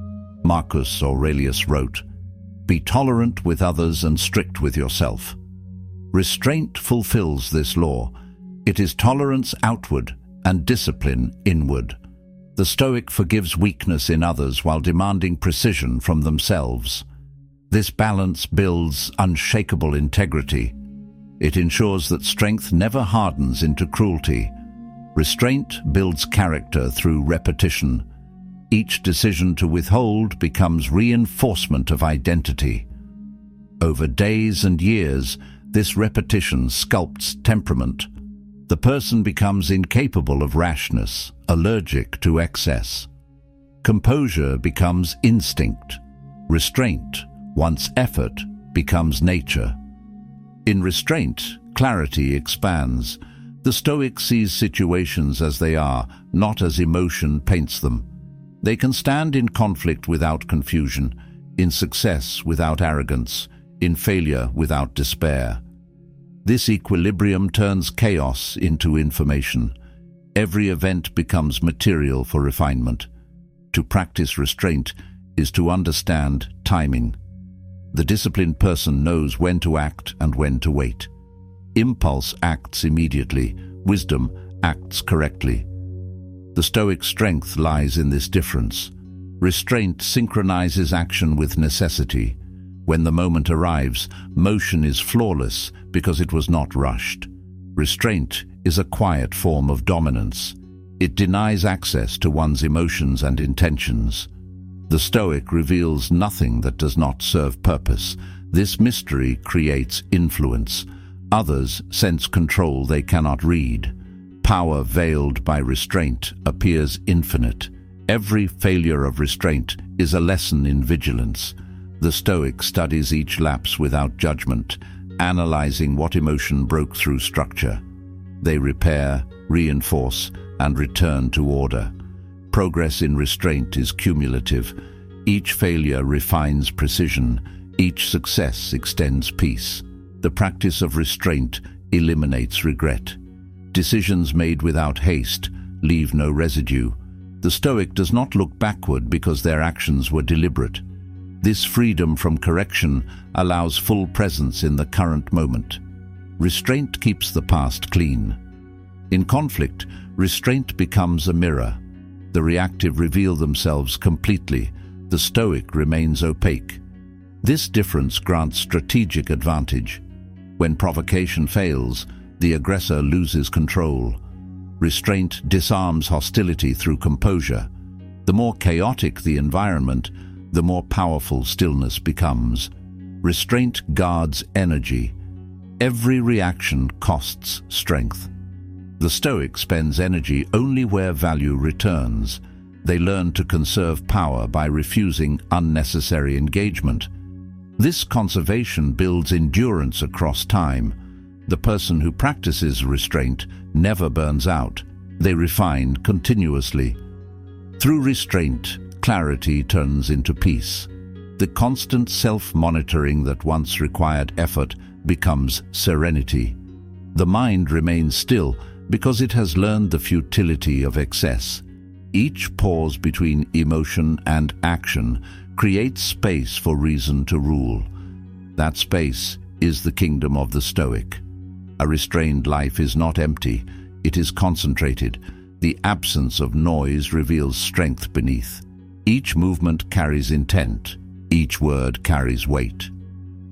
Marcus Aurelius wrote, "Be tolerant with others and strict with yourself." Restraint fulfills this law. It is tolerance outward and discipline inward. The Stoic forgives weakness in others while demanding precision from themselves. This balance builds unshakable integrity. It ensures that strength never hardens into cruelty. Restraint builds character through repetition. Each decision to withhold becomes reinforcement of identity. Over days and years, this repetition sculpts temperament. The person becomes incapable of rashness, allergic to excess. Composure becomes instinct. Restraint, once effort, becomes nature. In restraint, clarity expands. The Stoic sees situations as they are, not as emotion paints them. They can stand in conflict without confusion, in success without arrogance, in failure without despair. This equilibrium turns chaos into information. Every event becomes material for refinement. To practice restraint is to understand timing. The disciplined person knows when to act and when to wait. Impulse acts immediately. Wisdom acts correctly. The Stoic strength lies in this difference. Restraint synchronizes action with necessity. When the moment arrives, motion is flawless because it was not rushed. Restraint is a quiet form of dominance. It denies access to one's emotions and intentions. The Stoic reveals nothing that does not serve purpose. This mystery creates influence. Others sense control they cannot read. Power veiled by restraint appears infinite. Every failure of restraint is a lesson in vigilance. The Stoic studies each lapse without judgment, analyzing what emotion broke through structure. They repair, reinforce, and return to order. Progress in restraint is cumulative. Each failure refines precision. Each success extends peace. The practice of restraint eliminates regret. Decisions made without haste leave no residue. The Stoic does not look backward because their actions were deliberate. This freedom from correction allows full presence in the current moment. Restraint keeps the past clean. In conflict, restraint becomes a mirror. The reactive reveal themselves completely. The Stoic remains opaque. This difference grants strategic advantage. When provocation fails, the aggressor loses control. Restraint disarms hostility through composure. The more chaotic the environment, the more powerful stillness becomes. Restraint guards energy. Every reaction costs strength. The Stoic spends energy only where value returns. They learn to conserve power by refusing unnecessary engagement. This conservation builds endurance across time. The person who practices restraint never burns out. They refine continuously. Through restraint, clarity turns into peace. The constant self-monitoring that once required effort becomes serenity. The mind remains still because it has learned the futility of excess. Each pause between emotion and action creates space for reason to rule. That space is the kingdom of the Stoic. A restrained life is not empty, it is concentrated. The absence of noise reveals strength beneath. Each movement carries intent, each word carries weight.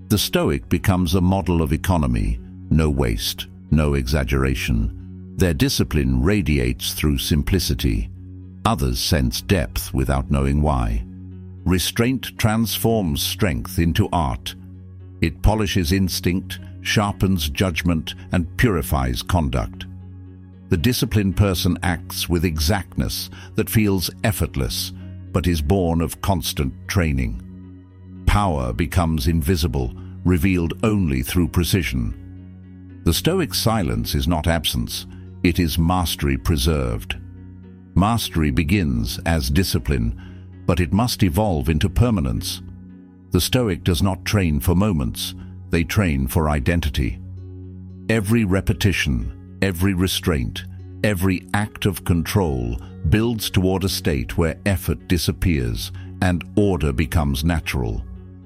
The Stoic becomes a model of economy, no waste, no exaggeration. Their discipline radiates through simplicity. Others sense depth without knowing why. Restraint transforms strength into art. It polishes instinct, sharpens judgment, and purifies conduct. The disciplined person acts with exactness that feels effortless, but is born of constant training. Power becomes invisible, revealed only through precision. The Stoic silence is not absence, it is mastery preserved. Mastery begins as discipline, but it must evolve into permanence. The Stoic does not train for moments, they train for identity. Every repetition, every restraint, every act of control builds toward a state where effort disappears and order becomes natural.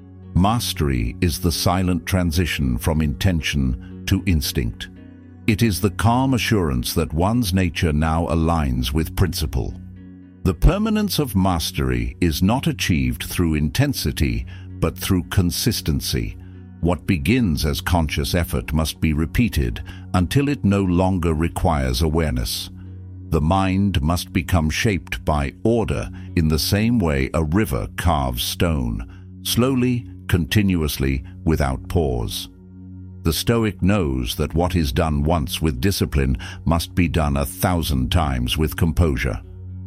Mastery is the silent transition from intention to instinct. It is the calm assurance that one's nature now aligns with principle. The permanence of mastery is not achieved through intensity, but through consistency. What begins as conscious effort must be repeated until it no longer requires awareness. The mind must become shaped by order in the same way a river carves stone, slowly, continuously, without pause. The Stoic knows that what is done once with discipline must be done a thousand times with composure.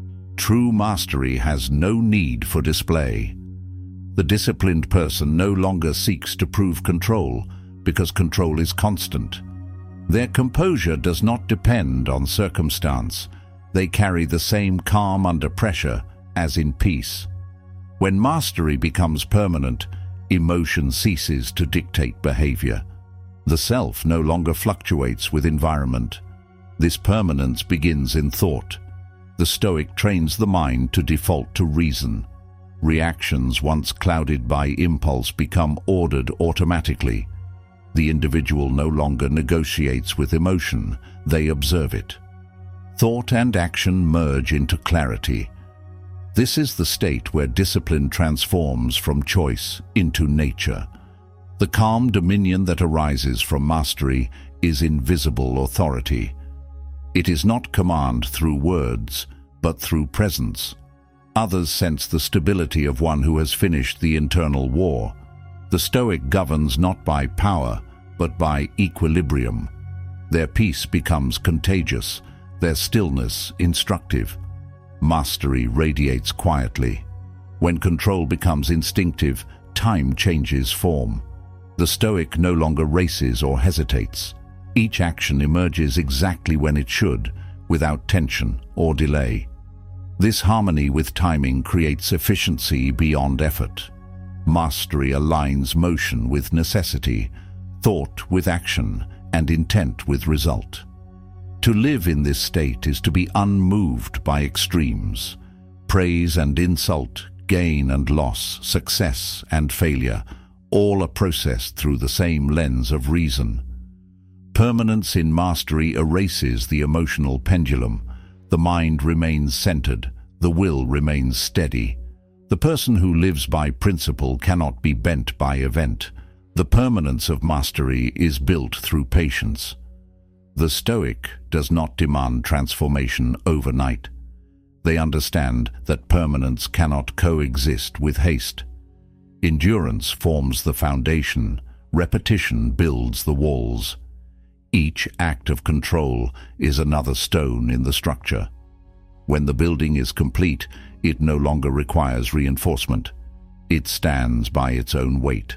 True mastery has no need for display. The disciplined person no longer seeks to prove control, because control is constant. Their composure does not depend on circumstance. They carry the same calm under pressure as in peace. When mastery becomes permanent, emotion ceases to dictate behavior. The self no longer fluctuates with environment. This permanence begins in thought. The Stoic trains the mind to default to reason. Reactions once clouded by impulse become ordered automatically. The individual no longer negotiates with emotion, they observe it. Thought and action merge into clarity. This is the state where discipline transforms from choice into nature. The calm dominion that arises from mastery is invisible authority. It is not command through words, but through presence. Others sense the stability of one who has finished the internal war. The Stoic governs not by power, but by equilibrium. Their peace becomes contagious, their stillness instructive. Mastery radiates quietly. When control becomes instinctive, time changes form. The Stoic no longer races or hesitates. Each action emerges exactly when it should, without tension or delay. This harmony with timing creates efficiency beyond effort. Mastery aligns motion with necessity, thought with action, and intent with result. To live in this state is to be unmoved by extremes. Praise and insult, gain and loss, success and failure, all are processed through the same lens of reason. Permanence in mastery erases the emotional pendulum. The mind remains centered, the will remains steady. The person who lives by principle cannot be bent by event. The permanence of mastery is built through patience. The Stoic does not demand transformation overnight. They understand that permanence cannot coexist with haste. Endurance forms the foundation, repetition builds the walls. Each act of control is another stone in the structure. When the building is complete, it no longer requires reinforcement. It stands by its own weight.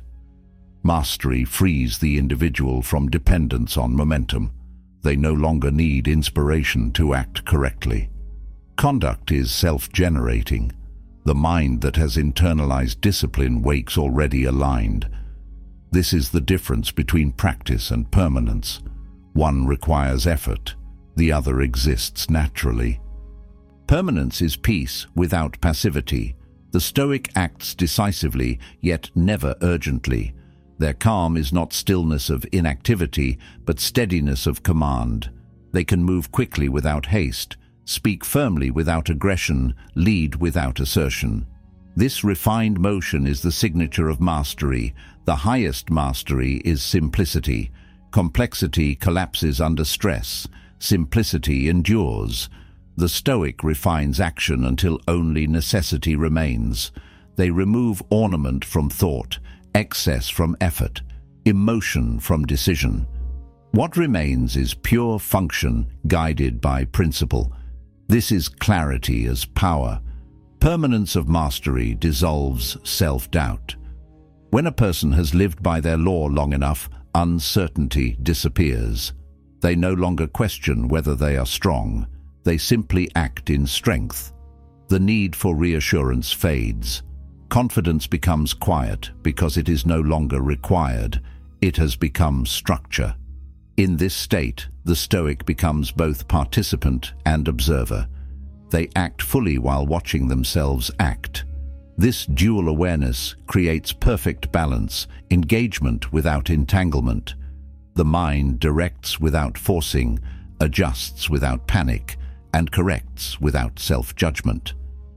Mastery frees the individual from dependence on momentum. They no longer need inspiration to act correctly. Conduct is self-generating. The mind that has internalized discipline wakes already aligned. This is the difference between practice and permanence. One requires effort, the other exists naturally. Permanence is peace without passivity. The Stoic acts decisively, yet never urgently. Their calm is not stillness of inactivity, but steadiness of command. They can move quickly without haste, speak firmly without aggression, lead without assertion. This refined motion is the signature of mastery. The highest mastery is simplicity. Complexity collapses under stress. Simplicity endures. The Stoic refines action until only necessity remains. They remove ornament from thought, excess from effort, emotion from decision. What remains is pure function guided by principle. This is clarity as power. Permanence of mastery dissolves self-doubt. When a person has lived by their law long enough, uncertainty disappears. They no longer question whether they are strong. They simply act in strength. The need for reassurance fades. Confidence becomes quiet because it is no longer required. It has become structure. In this state, the Stoic becomes both participant and observer. They act fully while watching themselves act. This dual awareness creates perfect balance, engagement without entanglement. The mind directs without forcing, adjusts without panic, and corrects without self-judgment.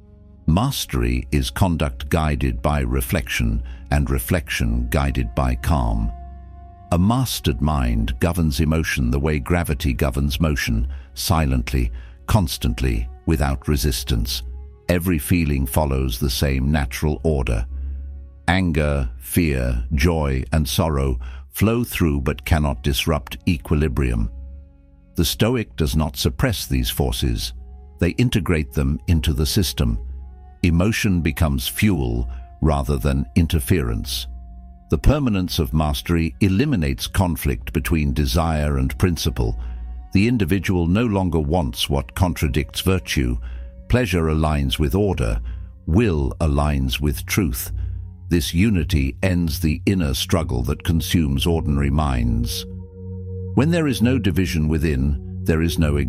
Mastery is conduct guided by reflection, and reflection guided by calm. A mastered mind governs emotion the way gravity governs motion, silently, constantly, without resistance. Every feeling follows the same natural order. Anger, fear, joy, and sorrow flow through but cannot disrupt equilibrium. The Stoic does not suppress these forces. They integrate them into the system. Emotion becomes fuel rather than interference. The permanence of mastery eliminates conflict between desire and principle. The individual no longer wants what contradicts virtue. Pleasure aligns with order. Will aligns with truth. This unity ends the inner struggle that consumes ordinary minds. When there is no division within, there is no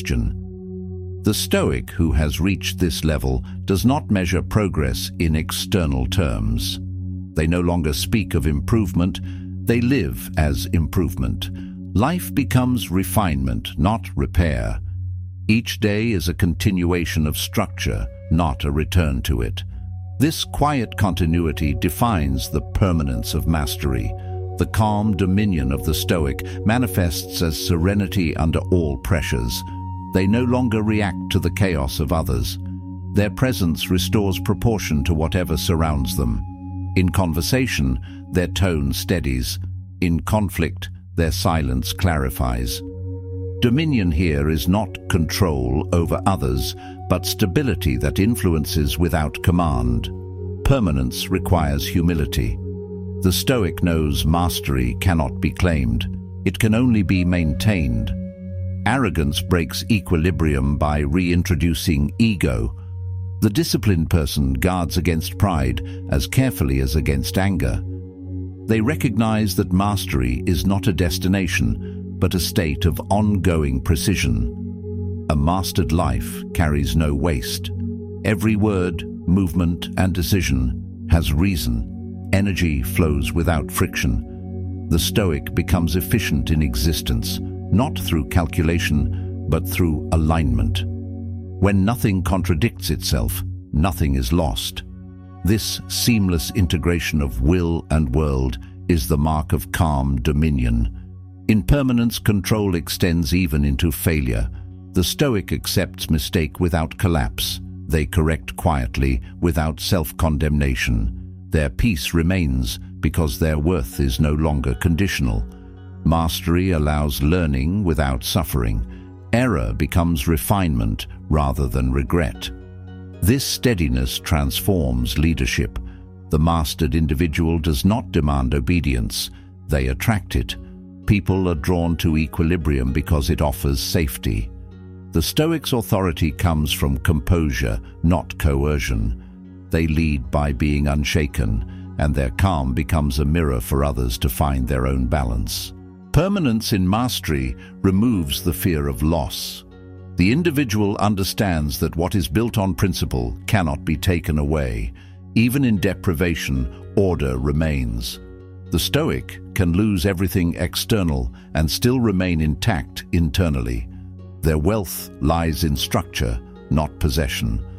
exhaustion. The Stoic who has reached this level does not measure progress in external terms. They no longer speak of improvement, they live as improvement. Life becomes refinement, not repair. Each day is a continuation of structure, not a return to it. This quiet continuity defines the permanence of mastery. The calm dominion of the Stoic manifests as serenity under all pressures. They no longer react to the chaos of others. Their presence restores proportion to whatever surrounds them. In conversation, their tone steadies. In conflict, their silence clarifies. Dominion here is not control over others, but stability that influences without command. Permanence requires humility. The Stoic knows mastery cannot be claimed. It can only be maintained. Arrogance breaks equilibrium by reintroducing ego. The disciplined person guards against pride as carefully as against anger. They recognize that mastery is not a destination, but a state of ongoing precision. A mastered life carries no waste. Every word, movement, and decision has reason. Energy flows without friction. The Stoic becomes efficient in existence, not through calculation, but through alignment. When nothing contradicts itself, nothing is lost. This seamless integration of will and world is the mark of calm dominion. In permanence, control extends even into failure. The Stoic accepts mistake without collapse. They correct quietly, without self-condemnation. Their peace remains because their worth is no longer conditional. Mastery allows learning without suffering. Error becomes refinement rather than regret. This steadiness transforms leadership. The mastered individual does not demand obedience, they attract it. People are drawn to equilibrium because it offers safety. The Stoic's authority comes from composure, not coercion. They lead by being unshaken, and their calm becomes a mirror for others to find their own balance. Permanence in mastery removes the fear of loss. The individual understands that what is built on principle cannot be taken away. Even in deprivation, order remains. The Stoic can lose everything external and still remain intact internally. Their wealth lies in structure, not possession.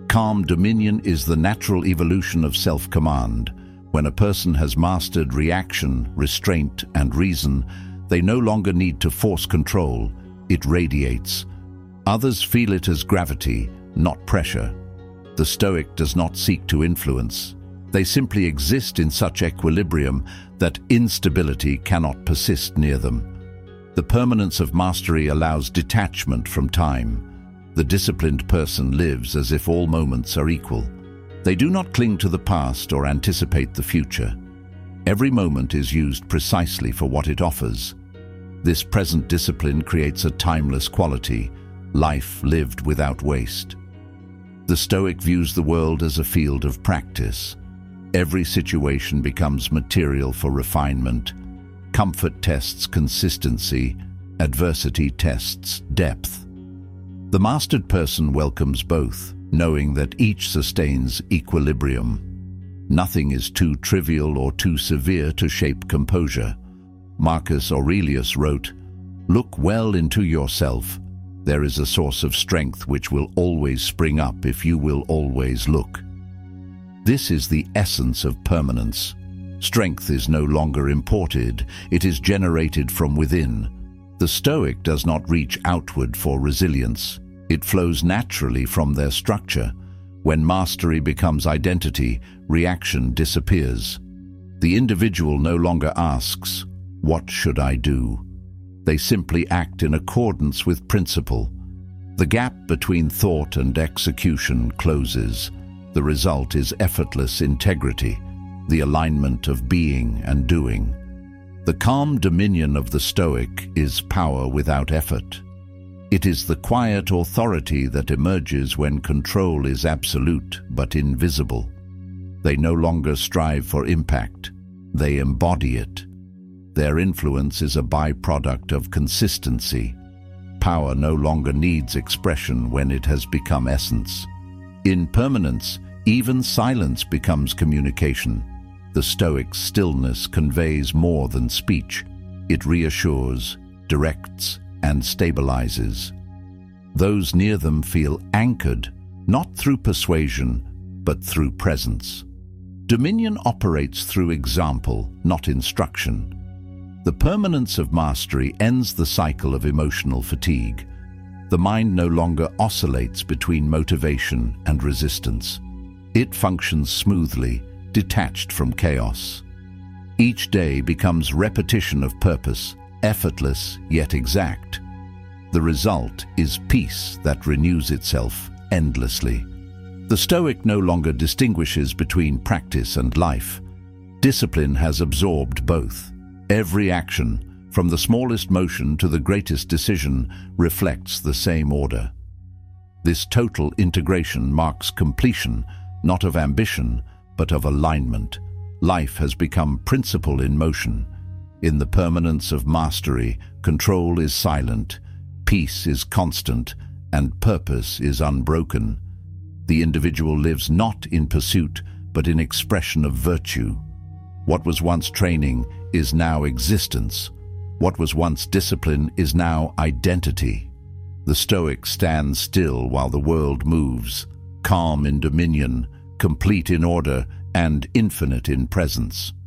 Calm dominion is the natural evolution of self-command. When a person has mastered reaction, restraint, and reason, they no longer need to force control. It radiates. Others feel it as gravity, not pressure. The Stoic does not seek to influence. They simply exist in such equilibrium that instability cannot persist near them. The permanence of mastery allows detachment from time. The disciplined person lives as if all moments are equal. They do not cling to the past or anticipate the future. Every moment is used precisely for what it offers. This present discipline creates a timeless quality, life lived without waste. The Stoic views the world as a field of practice. Every situation becomes material for refinement. Comfort tests consistency, adversity tests depth. The mastered person welcomes both, knowing that each sustains equilibrium. Nothing is too trivial or too severe to shape composure. Marcus Aurelius wrote, "Look well into yourself. There is a source of strength which will always spring up if you will always look." This is the essence of permanence. Strength is no longer imported, it is generated from within. The Stoic does not reach outward for resilience. It flows naturally from their structure. When mastery becomes identity, reaction disappears. The individual no longer asks, "What should I do?" They simply act in accordance with principle. The gap between thought and execution closes. The result is effortless integrity, the alignment of being and doing. The calm dominion of the Stoic is power without effort. It is the quiet authority that emerges when control is absolute but invisible. They no longer strive for impact, they embody it. Their influence is a byproduct of consistency. Power no longer needs expression when it has become essence. In permanence, even silence becomes communication. The Stoic's stillness conveys more than speech. It reassures, directs, and stabilizes. Those near them feel anchored, not through persuasion, but through presence. Dominion operates through example, not instruction. The permanence of mastery ends the cycle of emotional fatigue. The mind no longer oscillates between motivation and resistance. It functions smoothly, detached from chaos. Each day becomes repetition of purpose, effortless yet exact. The result is peace that renews itself endlessly. The Stoic no longer distinguishes between practice and life. Discipline has absorbed both. Every action, from the smallest motion to the greatest decision, reflects the same order. This total integration marks completion, not of ambition, but of alignment. Life has become principle in motion. In the permanence of mastery, control is silent, peace is constant, and purpose is unbroken. The individual lives not in pursuit, but in expression of virtue. What was once training is now existence. What was once discipline is now identity. The Stoic stands still while the world moves, calm in dominion, complete in order, and infinite in presence.